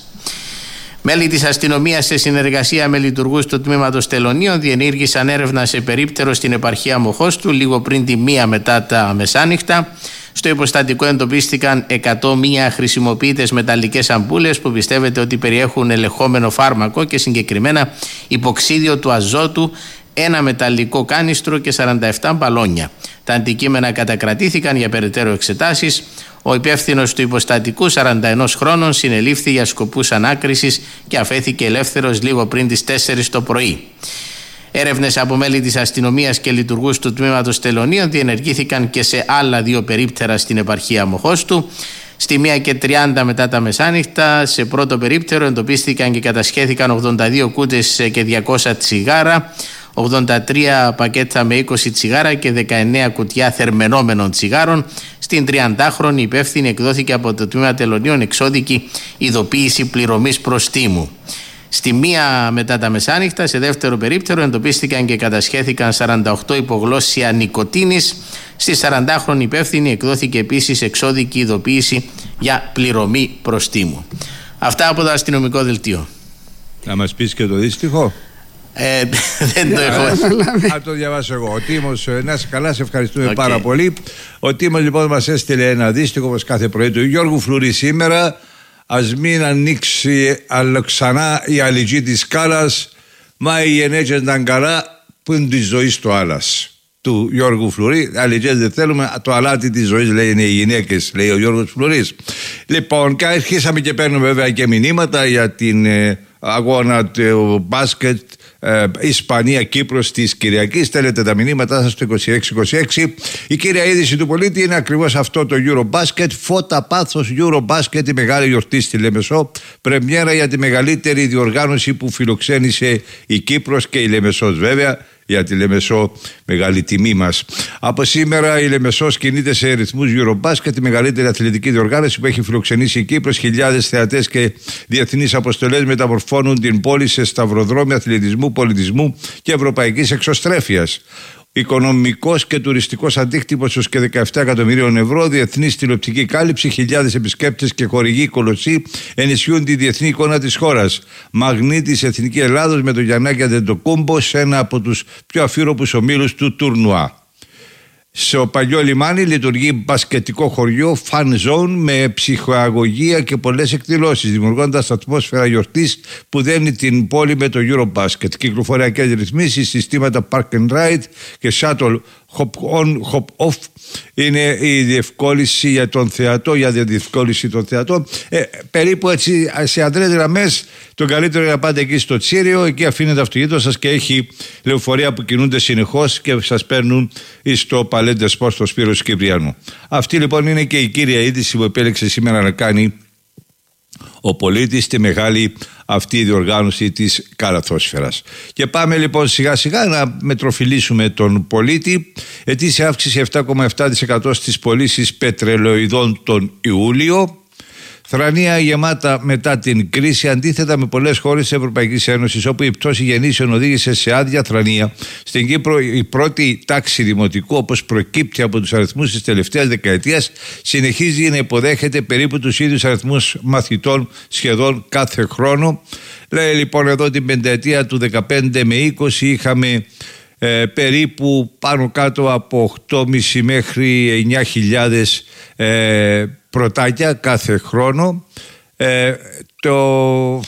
Μέλη της αστυνομίας σε συνεργασία με λειτουργούς του τμήματος Τελωνίων διενήργησαν έρευνα σε περίπτερο στην επαρχία Μοχώστου λίγο πριν τη μία μετά τα μεσάνυχτα. Στο υποστατικό εντοπίστηκαν εκατό μία χρησιμοποιητές μεταλλικές αμπούλες που πιστεύετε ότι περιέχουν ελεγχόμενο φάρμακο και συγκεκριμένα υποξίδιο του αζότου, ένα μεταλλικό κάνιστρο και σαράντα επτά μπαλόνια. Τα αντικείμενα κατακρατήθηκαν για περαιτέρω εξετάσεις. Ο υπεύθυνος του υποστατικού, σαράντα ενός χρόνων, συνελήφθη για σκοπούς ανάκρισης και αφέθηκε ελεύθερος λίγο πριν τις τέσσερις το πρωί. Έρευνες από μέλη της αστυνομίας και λειτουργούς του τμήματος Τελωνίων διενεργήθηκαν και σε άλλα δύο περίπτερα στην επαρχία Μοχώστου. Στη μία και τριάντα μετά τα μεσάνυχτα, σε πρώτο περίπτερο εντοπίστηκαν και κατασχέθηκαν ογδόντα δύο κούτες και διακόσια τσιγάρα, ογδόντα τρία πακέτα με είκοσι τσιγάρα και δεκαεννέα κουτιά θερμαινόμενων τσιγάρων. Στην τριαντάχρονη υπεύθυνη εκδόθηκε από το τμήμα Τελωνίων εξώδικη ειδοποίηση πληρωμής προστίμου. Στη μία μετά τα μεσάνυχτα, σε δεύτερο περίπτερο, εντοπίστηκαν και κατασχέθηκαν σαράντα οκτώ υπογλώσσια νοικοτήνης. Στη σαραντάχρονη υπεύθυνη εκδόθηκε επίσης εξώδικη ειδοποίηση για πληρωμή προστίμου. Αυτά από το αστυνομικό δελτίο. Να μας πεις και το δύστιχο. Ε, δεν το έχω. Θα το διαβάσω εγώ. Ο Τίμος, να είσαι καλά, σε ευχαριστούμε okay. πάρα πολύ. Ο Τίμος λοιπόν μας έστειλε ένα δύστιχο όπως κάθε πρωί του Γιώργου Φλουρή σήμερα. Ας μην ανοίξει ξανά η αλυτζή της σκάλας, μα οι γενέτσες ήταν καλά που είναι τη ζωή στο άλλας. του Γιώργου Φλουρί. Αλητιές δεν θέλουμε, το αλάτι της ζωής λέει είναι οι γυναίκες, λέει ο Γιώργος Φλουρής. Λοιπόν, και αρχίσαμε και παίρνουμε βέβαια και μηνύματα για την ε, αγώνα του μπάσκετ ε, Ισπανία-Κύπρος της Κυριακής. Στέλνετε τα μηνύματά σας στο είκοσι έξι είκοσι έξι. Η κύρια είδηση του πολίτη είναι ακριβώς αυτό, το Eurobasket. Φώτα πάθος Eurobasket, η μεγάλη γιορτή στη Λεμεσό. Πρεμιέρα για τη μεγαλύτερη διοργάνωση που φιλοξένησε η Κύπρος και η Λεμεσός βέβαια. Για τη Λεμεσό, μεγάλη τιμή μας. Από σήμερα η Λεμεσός κινείται σε ρυθμούς Eurobasket, τη μεγαλύτερη αθλητική διοργάνωση που έχει φιλοξενήσει η Κύπρος. Χιλιάδες θεατές και διεθνείς αποστολές μεταμορφώνουν την πόλη σε σταυροδρόμια αθλητισμού, πολιτισμού και ευρωπαϊκής εξωστρέφειας. Οικονομικός και τουριστικός αντίκτυπος ως και δεκαεπτά εκατομμυρίων ευρώ, διεθνής τηλεοπτική κάλυψη, χιλιάδες επισκέπτες και χορηγοί κολοσσοί ενισχύουν τη διεθνή εικόνα της χώρας. Μαγνήτης Εθνική Ελλάδος με τον Γιαννάκη Αντετοκούμπο σε ένα από τους πιο αφύροπους ομίλους του τουρνουά. Στο παλιό λιμάνι λειτουργεί μπασκετικό χωριό Fan Zone με ψυχοαγωγία και πολλές εκδηλώσεις, δημιουργώντας ατμόσφαιρα γιορτής που δένει την πόλη με το Eurobasket. Κυκλοφοριακές ρυθμίσεις, συστήματα Park and Ride και Shuttle Hop On, Hop Off είναι η διευκόλυνση για τον θεατό, για τη διευκόλυνση των θεατών. Ε, περίπου έτσι σε αντρές γραμμές, το καλύτερο είναι να πάτε εκεί στο Τσίριο, εκεί αφήνετε το αυτοκίνητο σας και έχει λεωφορεία που κινούνται συνεχώς και σας παίρνουν στο Παλέντε Σπορ στο Σπύρος Κυπριανού. Αυτή λοιπόν είναι και η κύρια είδηση που επέλεξε σήμερα να κάνει ο πολίτης στη μεγάλη αυτή διοργάνωση της καλαθόσφαιρας. Και πάμε λοιπόν σιγά σιγά να μετροφιλήσουμε τον πολίτη. Ετήσια αύξηση επτά κόμμα επτά τοις εκατό στις πωλήσεις πετρελοειδών τον Ιούλιο. Θρανία γεμάτα μετά την κρίση, αντίθετα με πολλές χώρες της Ευρωπαϊκής Ένωσης, όπου η πτώση γεννήσεων οδήγησε σε άδεια θρανία. Στην Κύπρο, η πρώτη τάξη δημοτικού, όπως προκύπτει από τους αριθμούς της τελευταίας δεκαετίας, συνεχίζει να υποδέχεται περίπου τους ίδιους αριθμούς μαθητών σχεδόν κάθε χρόνο. Λέει λοιπόν εδώ την πενταετία του δεκαπέντε με είκοσι είχαμε ε, περίπου πάνω κάτω από οκτώ κόμμα πέντε μέχρι εννιά χιλιάδες ε, πρωτάκια κάθε χρόνο. Ε, το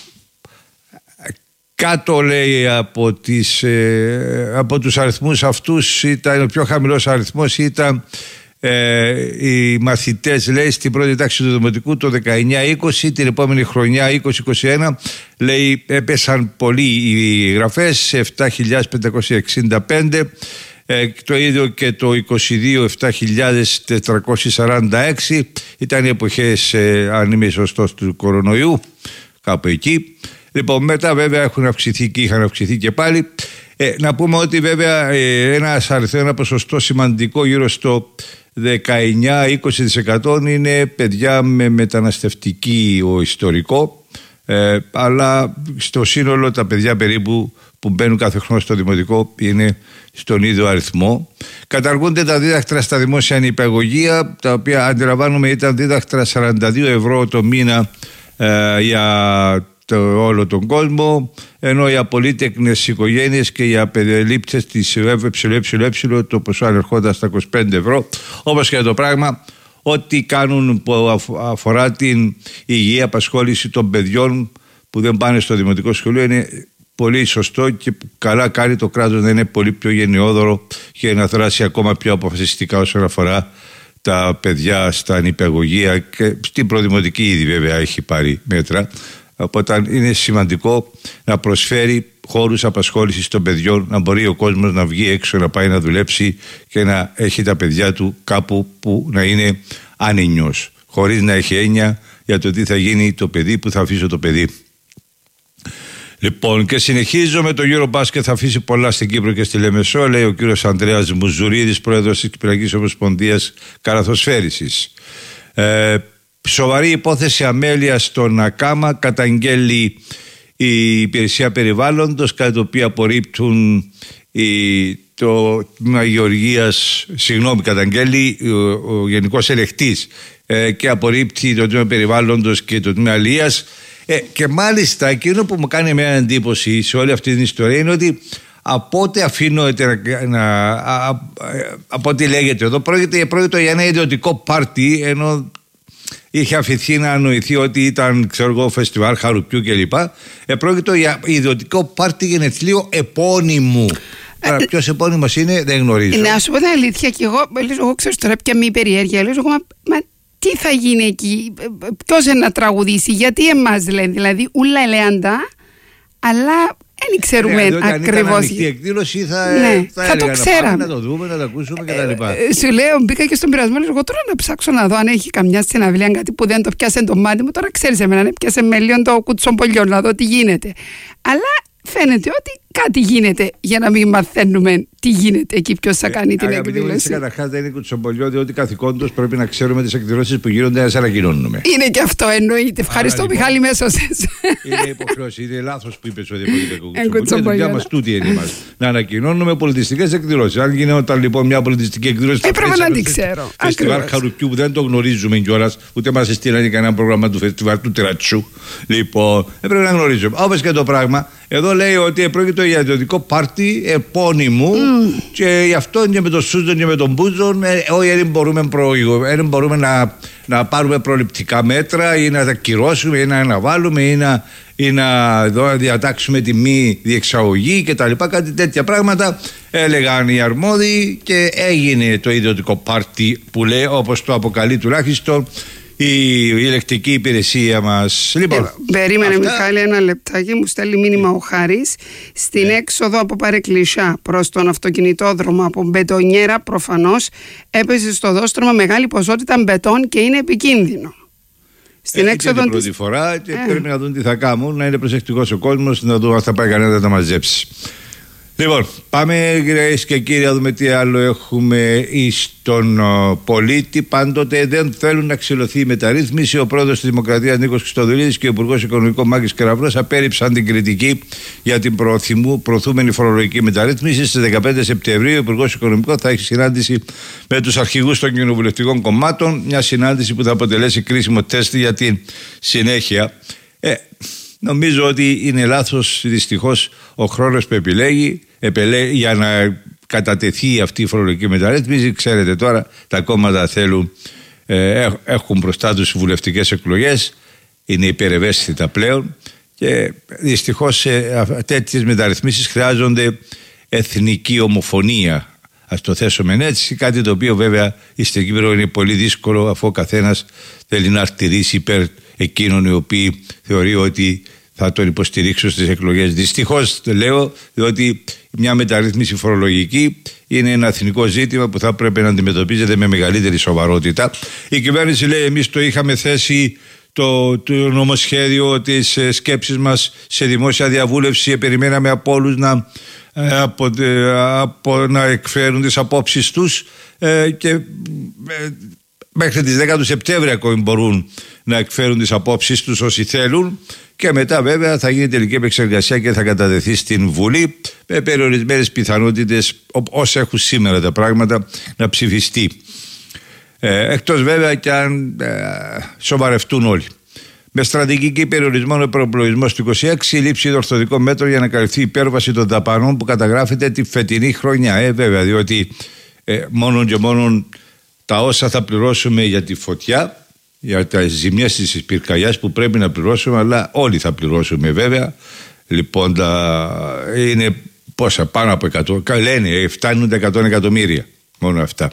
κάτω λέει από, τις, ε, από τους αριθμούς αυτούς ήταν, ο πιο χαμηλός αριθμός ήταν ε, οι μαθητές λέει στην πρώτη τάξη του δημοτικού το δεκαεννιά είκοσι, την επόμενη χρονιά είκοσι είκοσι ένα λέει έπεσαν πολύ οι γραφές, επτά χιλιάδες πεντακόσια εξήντα πέντε. Ε, το ίδιο και το είκοσι δύο, επτά χιλιάδες τετρακόσια σαράντα έξι ήταν οι εποχές, ε, αν είμαι σωστός, του κορονοϊού, κάπου εκεί. Λοιπόν, μετά βέβαια έχουν αυξηθεί και είχαν αυξηθεί και πάλι. Ε, να πούμε ότι βέβαια ε, ένα αριθμό, ένα ποσοστό σημαντικό γύρω στο δεκαεννιά με είκοσι τοις εκατό είναι παιδιά με μεταναστευτικό ιστορικό, ε, αλλά στο σύνολο τα παιδιά περίπου που μπαίνουν κάθε χρόνο στο δημοτικό είναι στον ίδιο αριθμό. Καταργούνται τα δίδακτρα στα δημόσια νηπιαγωγεία, τα οποία αντιλαμβάνομαι ήταν δίδακτρα σαράντα δύο ευρώ το μήνα ε, για το, όλο τον κόσμο, ενώ για πολύτεκνες οικογένειες και για παιδελήπτες της ΕΕ το ποσό ανερχόταν στα είκοσι πέντε ευρώ. Όπως και το πράγμα, ό,τι κάνουν που αφορά την υγεία, απασχόληση των παιδιών που δεν πάνε στο δημοτικό σχολείο είναι πολύ σωστό και καλά κάνει το κράτος να είναι πολύ πιο γενναιόδωρο και να δράσει ακόμα πιο αποφασιστικά όσον αφορά τα παιδιά στα νηπιαγωγεία και στην προδημοτική ήδη βέβαια έχει πάρει μέτρα. Οπότε είναι σημαντικό να προσφέρει χώρους απασχόλησης των παιδιών, να μπορεί ο κόσμος να βγει έξω, να πάει να δουλέψει και να έχει τα παιδιά του κάπου που να είναι άνενιος, χωρίς να έχει έννοια για το τι θα γίνει το παιδί, που θα αφήσω το παιδί. Λοιπόν, και συνεχίζω με το Eurobasket, θα αφήσει πολλά στην Κύπρο και στη Λεμεσό, λέει ο κύριος Ανδρέας Μουζουρίδης, πρόεδρος της Κυπριακής Ομοσπονδίας Καλαθοσφαίρισης. Ε, σοβαρή υπόθεση αμέλειας στον Ακάμα καταγγέλει η Υπηρεσία Περιβάλλοντος, κατά το οποίο απορρίπτουν η, το τμήμα Γεωργίας, συγγνώμη, καταγγέλει ο, ο Γενικός Ελεκτής ε, και απορρίπτει το τμήμα Περιβάλλοντος και το τμήμα Αλίας. Ε, και μάλιστα εκείνο που μου κάνει μια εντύπωση σε όλη αυτή την ιστορία είναι ότι από ό,τι αφήνω να, να, α, α, από ό,τι λέγεται εδώ πρόκειται, πρόκειται για ένα ιδιωτικό πάρτι, ενώ είχε αφηθεί να ανοηθεί ότι ήταν, ξέρω εγώ, φεστιβάλ χαρουπιού κλπ. Ε, πρόκειται για ιδιωτικό πάρτι γενεθλίου επώνυμου Τώρα ποιος επώνυμος είναι δεν γνωρίζω. Να σου πω την αλήθεια, και εγώ, εγώ ξέρω τώρα πια μη περιέργεια. Λέω εγώ, μα, μα τι θα γίνει εκεί, ποιος είναι να τραγουδήσει, γιατί εμάς λένε, δηλαδή ούλα ελέαντα, αλλά δεν ξέρουμε ναι, ακριβώς. Αν ήταν ανοιχτή εκδήλωση θα, ναι, θα, θα το ξέραμε. Να το δούμε, να το ακούσουμε κτλ. Ε, σου λέω, μπήκα και στον πειρασμό, εγώ τώρα να ψάξω να δω αν έχει καμιά συναυλία, κάτι που δεν το πιάσε το μάτι μου. Τώρα ξέρεις εμένα, να πιάσε με λίγο το κουτσομπολιό, να δω τι γίνεται. Αλλά φαίνεται ότι κάτι γίνεται για να μην μαθαίνουμε τι γίνεται εκεί, ποιος θα κάνει ε, την εκδήλωση. Καταρχάς δεν είναι κουτσομπολιό, διότι καθηκόν τους πρέπει να ξέρουμε τις εκδηλώσεις που γίνονται, να τις ανακοινώνουμε. Είναι και αυτό εννοείται. Ευχαριστώ, λοιπόν, Μιχάλη, μέσωσες. Είναι υποχρέωση, είναι λάθος που είπες ότι είναι κουτσομπολιό. Η δουλειά μας τούτη είναι μας. Να ανακοινώνουμε πολιτιστικές εκδηλώσεις. Αν γινόταν λοιπόν μια πολιτιστική εκδήλωση, έπρεπε να την ξέρω. Φεστιβάλ Χαρουκιού που δεν το γνωρίζουμε κιόλας, ούτε μας στείλανε κανένα πρόγραμμα του φεστιβάλ του Τερατσού. Λοιπόν, έπρεπε να γνωρίζουμε. Όπως και το πράγμα, εδώ λέει ότι πρόκειται για ιδιωτικό πάρτι επώνυμου mm. και γι' αυτό και με τον Σούζον και με τον Μπούζον ε, όχι δεν μπορούμε, δεν μπορούμε να, να πάρουμε προληπτικά μέτρα ή να τα κυρώσουμε ή να αναβάλουμε ή να, ή να εδώ, διατάξουμε τη μη διεξαγωγή και τα λοιπά, κάτι τέτοια πράγματα έλεγαν οι αρμόδιοι και έγινε το ιδιωτικό πάρτι που λέει, όπως το αποκαλεί τουλάχιστον η ηλεκτρική υπηρεσία μας. Λοιπόν, ε, περίμενε αυτά... Μιχάλη, ένα λεπτάκι, μου στέλνει μήνυμα ο Χάρης. Στην ε. έξοδο από Παρεκκλησιά προς τον αυτοκινητόδρομο από μπετονιέρα, προφανώς έπεσε στο δόστρωμα μεγάλη ποσότητα μπετόν και είναι επικίνδυνο. Στην έξοδο την πρώτη της... φορά και ε. πρέπει να δουν τι θα κάνουν, να είναι προσεκτικός ο κόσμος, να δουν αν θα πάει κανένα να τα μαζέψει. Λοιπόν, πάμε κυρίες και κύριοι να δούμε τι άλλο έχουμε στον uh, πολίτη. Πάντοτε δεν θέλουν να ξυλωθεί η μεταρρύθμιση. Ο πρόεδρος της Δημοκρατίας Νίκος Χριστοδουλίδης και ο υπουργός Οικονομικών Μάκης Κεραυνός απέρριψαν την κριτική για την προωθούμενη φορολογική μεταρρύθμιση. Στις δεκαπέντε Σεπτεμβρίου ο υπουργός Οικονομικών θα έχει συνάντηση με τους αρχηγούς των κοινοβουλευτικών κομμάτων. Μια συνάντηση που θα αποτελέσει κρίσιμο τεστ για την συνέχεια. Ε, Νομίζω ότι είναι λάθος δυστυχώς ο χρόνος που επιλέγει, επιλέγει για να κατατεθεί αυτή η φορολογική μεταρρύθμιση. Ξέρετε τώρα τα κόμματα θέλουν, ε, έχουν μπροστά τους βουλευτικές εκλογές, είναι υπερευαίσθητα πλέον και δυστυχώς σε τέτοιες μεταρρυθμίσεις χρειάζονται εθνική ομοφωνία. Ας το θέσουμε έτσι, κάτι το οποίο βέβαια στην Κύπρο είναι πολύ δύσκολο, αφού ο καθένας θέλει να αρτηρήσει υπέρ εκείνων οι οποίοι θεωρεί ότι θα τον υποστηρίξουν στις εκλογές. Δυστυχώς το λέω, διότι μια μεταρρύθμιση φορολογική είναι ένα εθνικό ζήτημα που θα πρέπει να αντιμετωπίζεται με μεγαλύτερη σοβαρότητα. Η κυβέρνηση λέει, εμείς το είχαμε θέσει το, το νομοσχέδιο της σκέψης μας σε δημόσια διαβούλευση, περιμέναμε από όλους να, από, από, να εκφέρουν τις απόψεις τους ε, και μέχρι τις δέκα του Σεπτέμβρη ακόμη μπορούν να εκφέρουν τις απόψεις τους όσοι θέλουν και μετά βέβαια θα γίνει τελική επεξεργασία και θα καταδεθεί στην Βουλή με περιορισμένες πιθανότητες όσα έχουν σήμερα τα πράγματα να ψηφιστεί. Ε, εκτός βέβαια και αν ε, σοβαρευτούν όλοι. Με στρατηγική περιορισμό ο προϋπολογισμός του είκοσι έξι, λήψη ορθωτικών μέτρων για να καλυφθεί η υπέρβαση των δαπανών που καταγράφεται τη φετινή χρονιά. Ε, βέβαια, διότι ε, μόνον και μόνον τα όσα θα πληρώσουμε για τη φωτιά, για τα ζημιές της πυρκαγιάς που πρέπει να πληρώσουμε, αλλά όλοι θα πληρώσουμε βέβαια. Λοιπόν, τα, είναι πόσα, πάνω από εκατό, λένε, φτάνουν τα εκατό εκατομμύρια, μόνο αυτά.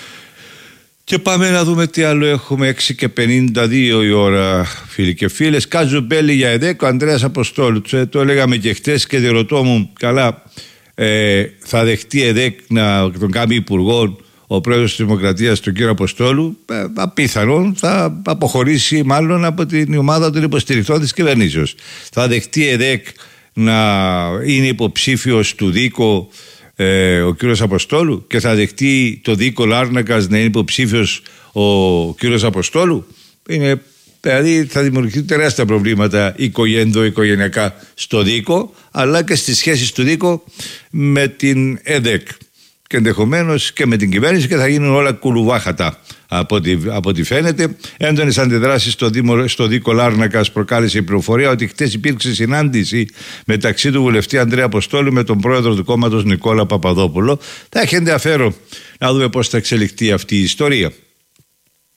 Και πάμε να δούμε τι άλλο έχουμε. Έξι και πενήντα δύο η ώρα, φίλοι και φίλες. Κάζου Μπέλη για ΕΔΕΚ, ο Ανδρέας Αποστόλου. Το, το λέγαμε και χτες και διερωτώ μου, καλά, ε, θα δεχτεί ΕΔΕΚ να τον κάνει υπουργό ο πρόεδρος της Δημοκρατίας, τον κύριο Αποστόλου? Ε, απίθανον θα αποχωρήσει μάλλον από την ομάδα των υποστηρικτών της κυβερνήσεως. Θα δεχτεί ΕΔΕΚ να είναι υποψήφιος του Δίκο ε, ο κύριος Αποστόλου και θα δεχτεί το Δίκο Λάρνακας να είναι υποψήφιος ο κύριος Αποστόλου? Είναι, δηλαδή θα δημιουργηθούν τεράστια προβλήματα ενδοοικογενειακά στο Δίκο, αλλά και στις σχέσεις του Δίκο με την ΕΔΕΚ και ενδεχομένως και με την κυβέρνηση, και θα γίνουν όλα κουλουβάχατα από ό,τι, από ό,τι φαίνεται. Έντονες αντιδράσεις στο, στο Δίκο Λάρνακας προκάλεσε η πληροφορία ότι χτες υπήρξε συνάντηση μεταξύ του βουλευτή Ανδρέα Αποστόλου με τον πρόεδρο του κόμματος Νικόλα Παπαδόπουλο. Θα έχει ενδιαφέρον να δούμε πώς θα εξελιχθεί αυτή η ιστορία.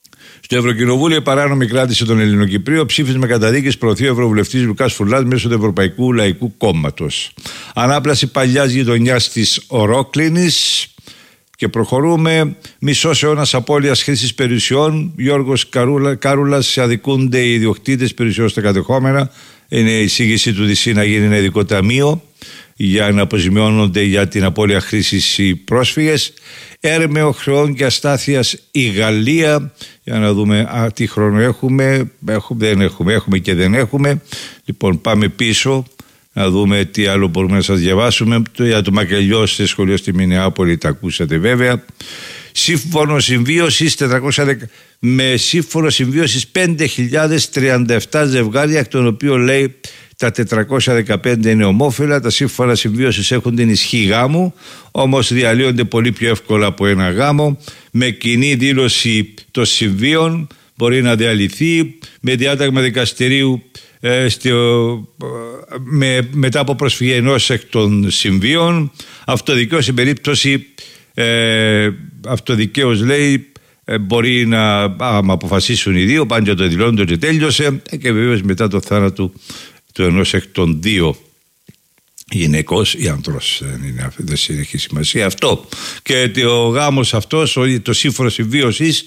Στο Ευρωκοινοβούλιο, η παράνομη κράτηση των Ελληνοκυπρίων, ψήφισμα καταδίκης προωθεί ο Ευρωβουλευτής Λουκάς Φουρλάς μέσω του Ευρωπαϊκού Λαϊκού Κόμματος. Ανάπλαση παλιάς γειτονιάς της Ορόκληνης. Και προχωρούμε. Μισός αιώνας απώλειας χρήσης περιουσιών. Γιώργος Καρούλα, Κάρουλας, αδικούνται οι ιδιοκτήτες περιουσιών στα κατεχόμενα. Είναι η εισήγηση του ΔΣ να γίνει ένα ειδικό ταμείο για να αποζημιώνονται για την απώλεια χρήσης οι πρόσφυγες. Έρμεο χρεών και αστάθειας η Γαλλία. Για να δούμε α, τι χρόνο έχουμε. έχουμε. Δεν έχουμε. Έχουμε και δεν έχουμε. Λοιπόν, πάμε πίσω. Να δούμε τι άλλο μπορούμε να σας διαβάσουμε. Για το μακελιό στο σχολείο στη Μινεάπολη τα ακούσατε βέβαια. Σύμφωνο συμβίωσης τετρακόσια δέκα, με σύμφωνο συμβίωσης πέντε χιλιάδες τριάντα επτά ζευγάρια, εκ των οποίων λέει τα τετρακόσια δεκαπέντε είναι ομόφυλα. Τα σύμφωνα συμβίωσης έχουν την ισχύ γάμου, όμως διαλύονται πολύ πιο εύκολα από ένα γάμο. Με κοινή δήλωση των συμβίων μπορεί να διαλυθεί με διάταγμα δικαστηρίου ε, στο, με, μετά από προσφυγή ενός εκ των συμβίων. Αυτοδικαίως σε περίπτωση ε, αυτοδικαίως λέει ε, μπορεί να άμα αποφασίσουν οι δύο πάντια το δηλώνουν και τέλειωσε, και βεβαίως μετά το θάνατο του ενός εκ των δύο γυναικός ή ανδρός, δεν, είναι, δεν έχει σημασία αυτό. Και ο γάμος αυτός, το σύμφωνο συμβίωσης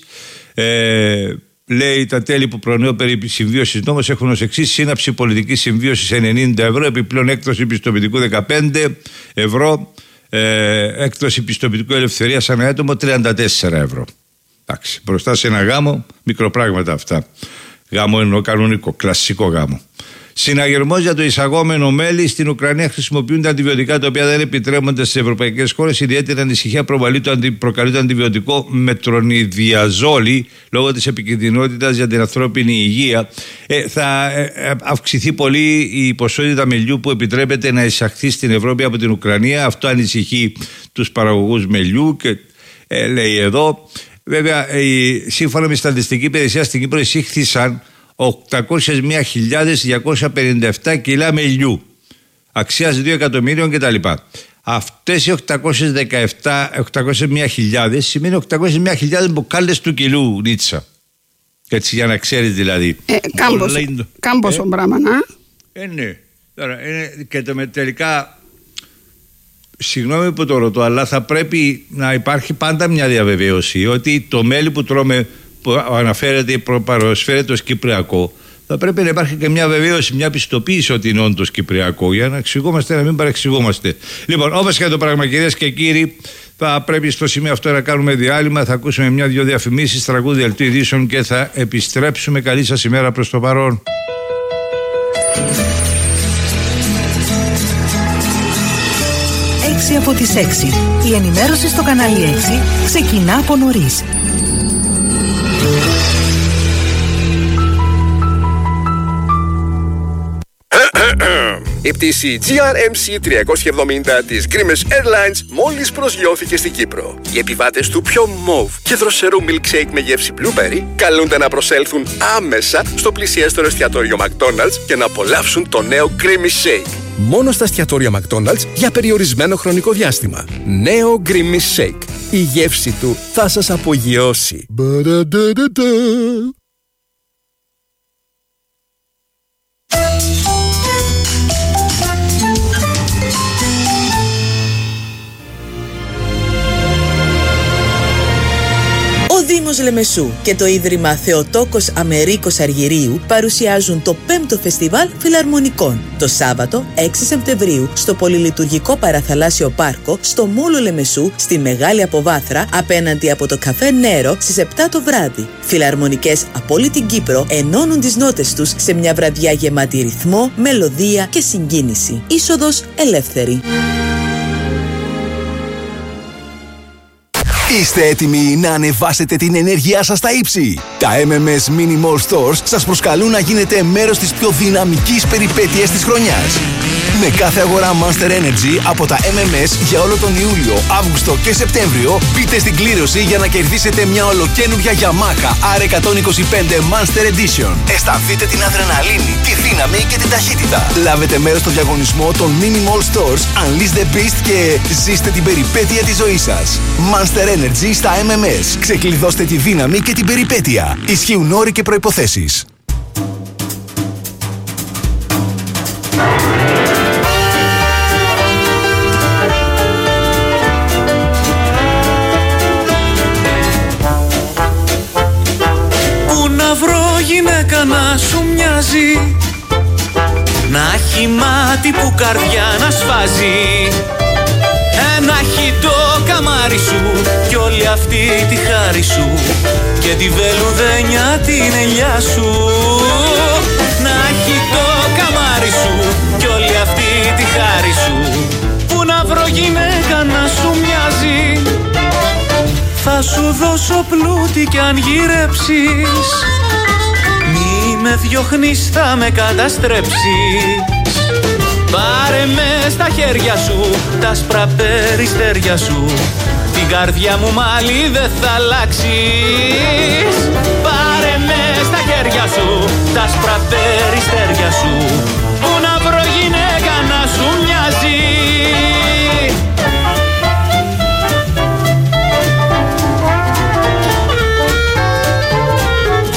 ε, λέει τα τέλη που προνοώ περί συμβίωσης νόμος έχουν ως εξής: σύναψη πολιτικής συμβίωσης ενενήντα ευρώ, επιπλέον έκδοση πιστοποιητικού δεκαπέντε ευρώ, ε, έκδοση πιστοποιητικού ελευθερίας ανά άτομο τριάντα τέσσερα ευρώ. Εντάξει, μπροστά σε ένα γάμο, μικροπράγματα αυτά. Γάμο εννοώ κανονικό, κλασικό γάμο. Συναγερμός για το εισαγόμενο μέλι. Στην Ουκρανία χρησιμοποιούνται αντιβιωτικά τα οποία δεν επιτρέπονται στις ευρωπαϊκές χώρες. Ιδιαίτερη ανησυχία προκαλεί το, αντι... προκαλεί το αντιβιωτικό μετρονιδιαζόλη λόγω της επικινδυνότητας για την ανθρώπινη υγεία. Ε, θα ε, αυξηθεί πολύ η ποσότητα μελιού που επιτρέπεται να εισαχθεί στην Ευρώπη από την Ουκρανία. Αυτό ανησυχεί τους παραγωγούς μελιού και ε, λέει εδώ. Βέβαια, η, σύμφωνα με τη Στατιστική Υπηρεσία στην Κύπρο εισήχθησαν οκτακόσιες μία χιλιάδες διακόσια πενήντα επτά κιλά μελιού αξίας δύο εκατομμύριων κτλ. Αυτές οι οκτακόσιες δεκαεπτά, οκτακόσιες μία χιλιάδες σημαίνει οκτακόσιες μία χιλιάδες μπουκάλες του κιλού Νίτσα. Έτσι για να ξέρεις δηλαδή. Ε, κάμποσο ε, πράγμα, να. Ε, ναι. Τώρα, είναι, και το με τελικά, συγγνώμη που το ρωτώ, αλλά θα πρέπει να υπάρχει πάντα μια διαβεβαίωση ότι το μέλι που τρώμε, που αναφέρεται, παροσφαίρεται ως κυπριακό, θα πρέπει να υπάρχει και μια βεβαίωση, μια πιστοποίηση ότι είναι όντως κυπριακό, για να εξηγούμαστε, να μην παρεξηγούμαστε. Λοιπόν, όπως και το πράγμα, κυρίες και κύριοι, θα πρέπει στο σημείο αυτό να κάνουμε διάλειμμα. Θα ακούσουμε μια-δυο διαφημίσεις, τραγούδι δελτίου ειδήσεων και θα επιστρέψουμε. Καλή σας ημέρα προς το παρόν. έξι από τις έξι. Η ενημέρωση στο κανάλι έξι ξεκινά από νωρίς. Η πτήση τζι αρ εμ σι τριακόσια εβδομήντα της Grimes Airlines μόλις προσγειώθηκε στην Κύπρο. Οι επιβάτες του πιο μοβ και δροσερού milkshake με γεύση blueberry καλούνται να προσέλθουν άμεσα στο πλησιέστερο εστιατόριο McDonald's και να απολαύσουν το νέο Grimace Shake. Μόνο στα εστιατόρια McDonald's για περιορισμένο χρονικό διάστημα. Νέο Grimace Shake. Η γεύση του θα σας απογειώσει. Ο Δήμος Λεμεσού και το Ίδρυμα Θεοτόκος Αμερίκος Αργυρίου παρουσιάζουν το πέμπτο Φεστιβάλ Φιλαρμονικών το Σάββατο έξι Σεπτεμβρίου στο Πολυλειτουργικό Παραθαλάσσιο Πάρκο στο Μόλο Λεμεσού στη Μεγάλη Αποβάθρα απέναντι από το Καφέ Νέρο στις επτά το βράδυ. Φιλαρμονικές από όλη την Κύπρο ενώνουν τις νότες τους σε μια βραδιά γεμάτη ρυθμό, μελωδία και συγκίνηση. Είσοδος ελεύθερη. Είστε έτοιμοι να ανεβάσετε την ενέργειά σας στα ύψη? Τα εμ εμ ες Mini Mall Stores σας προσκαλούν να γίνετε μέρος της πιο δυναμικής περιπέτειας της χρονιάς. Με κάθε αγορά Monster Energy από τα εμ εμ ες για όλο τον Ιούλιο, Αύγουστο και Σεπτέμβριο, μπείτε στην κλήρωση για να κερδίσετε μια ολοκαίνουργια Yamaha αρ εκατόν είκοσι πέντε Monster Edition. Αισθανθείτε την αδρεναλίνη, τη δύναμη και την ταχύτητα. Λάβετε μέρος στο διαγωνισμό των Mini Mall Stores, Unleash the Beast και ζήστε την περιπέτεια της ζωής σας. Monster Energy στα εμ εμ ες. Ξεκλειδώστε τη δύναμη και την περιπέτεια. Ισχύουν όροι και προϋποθέσεις. Πού να βρω γυναίκα να σου μοιάζει, να έχει μάτι που καρδιά να σφάζει, ένα χιτό καμάρι σου κι όλη αυτή τη χάρη σου και τη βελουδένια την ελιά σου. Να έχει το καμάρι σου κι όλη αυτή τη χάρη σου. Πού να βρω γυναίκα να σου μοιάζει, θα σου δώσω πλούτη κι αν γυρέψεις, μη με διώχνεις θα με καταστρέψεις. Πάρε με στα χέρια σου, τα άσπρα περιστέρια σου, την καρδιά μου μάλι δεν θα αλλάξεις. Πάρε με στα χέρια σου,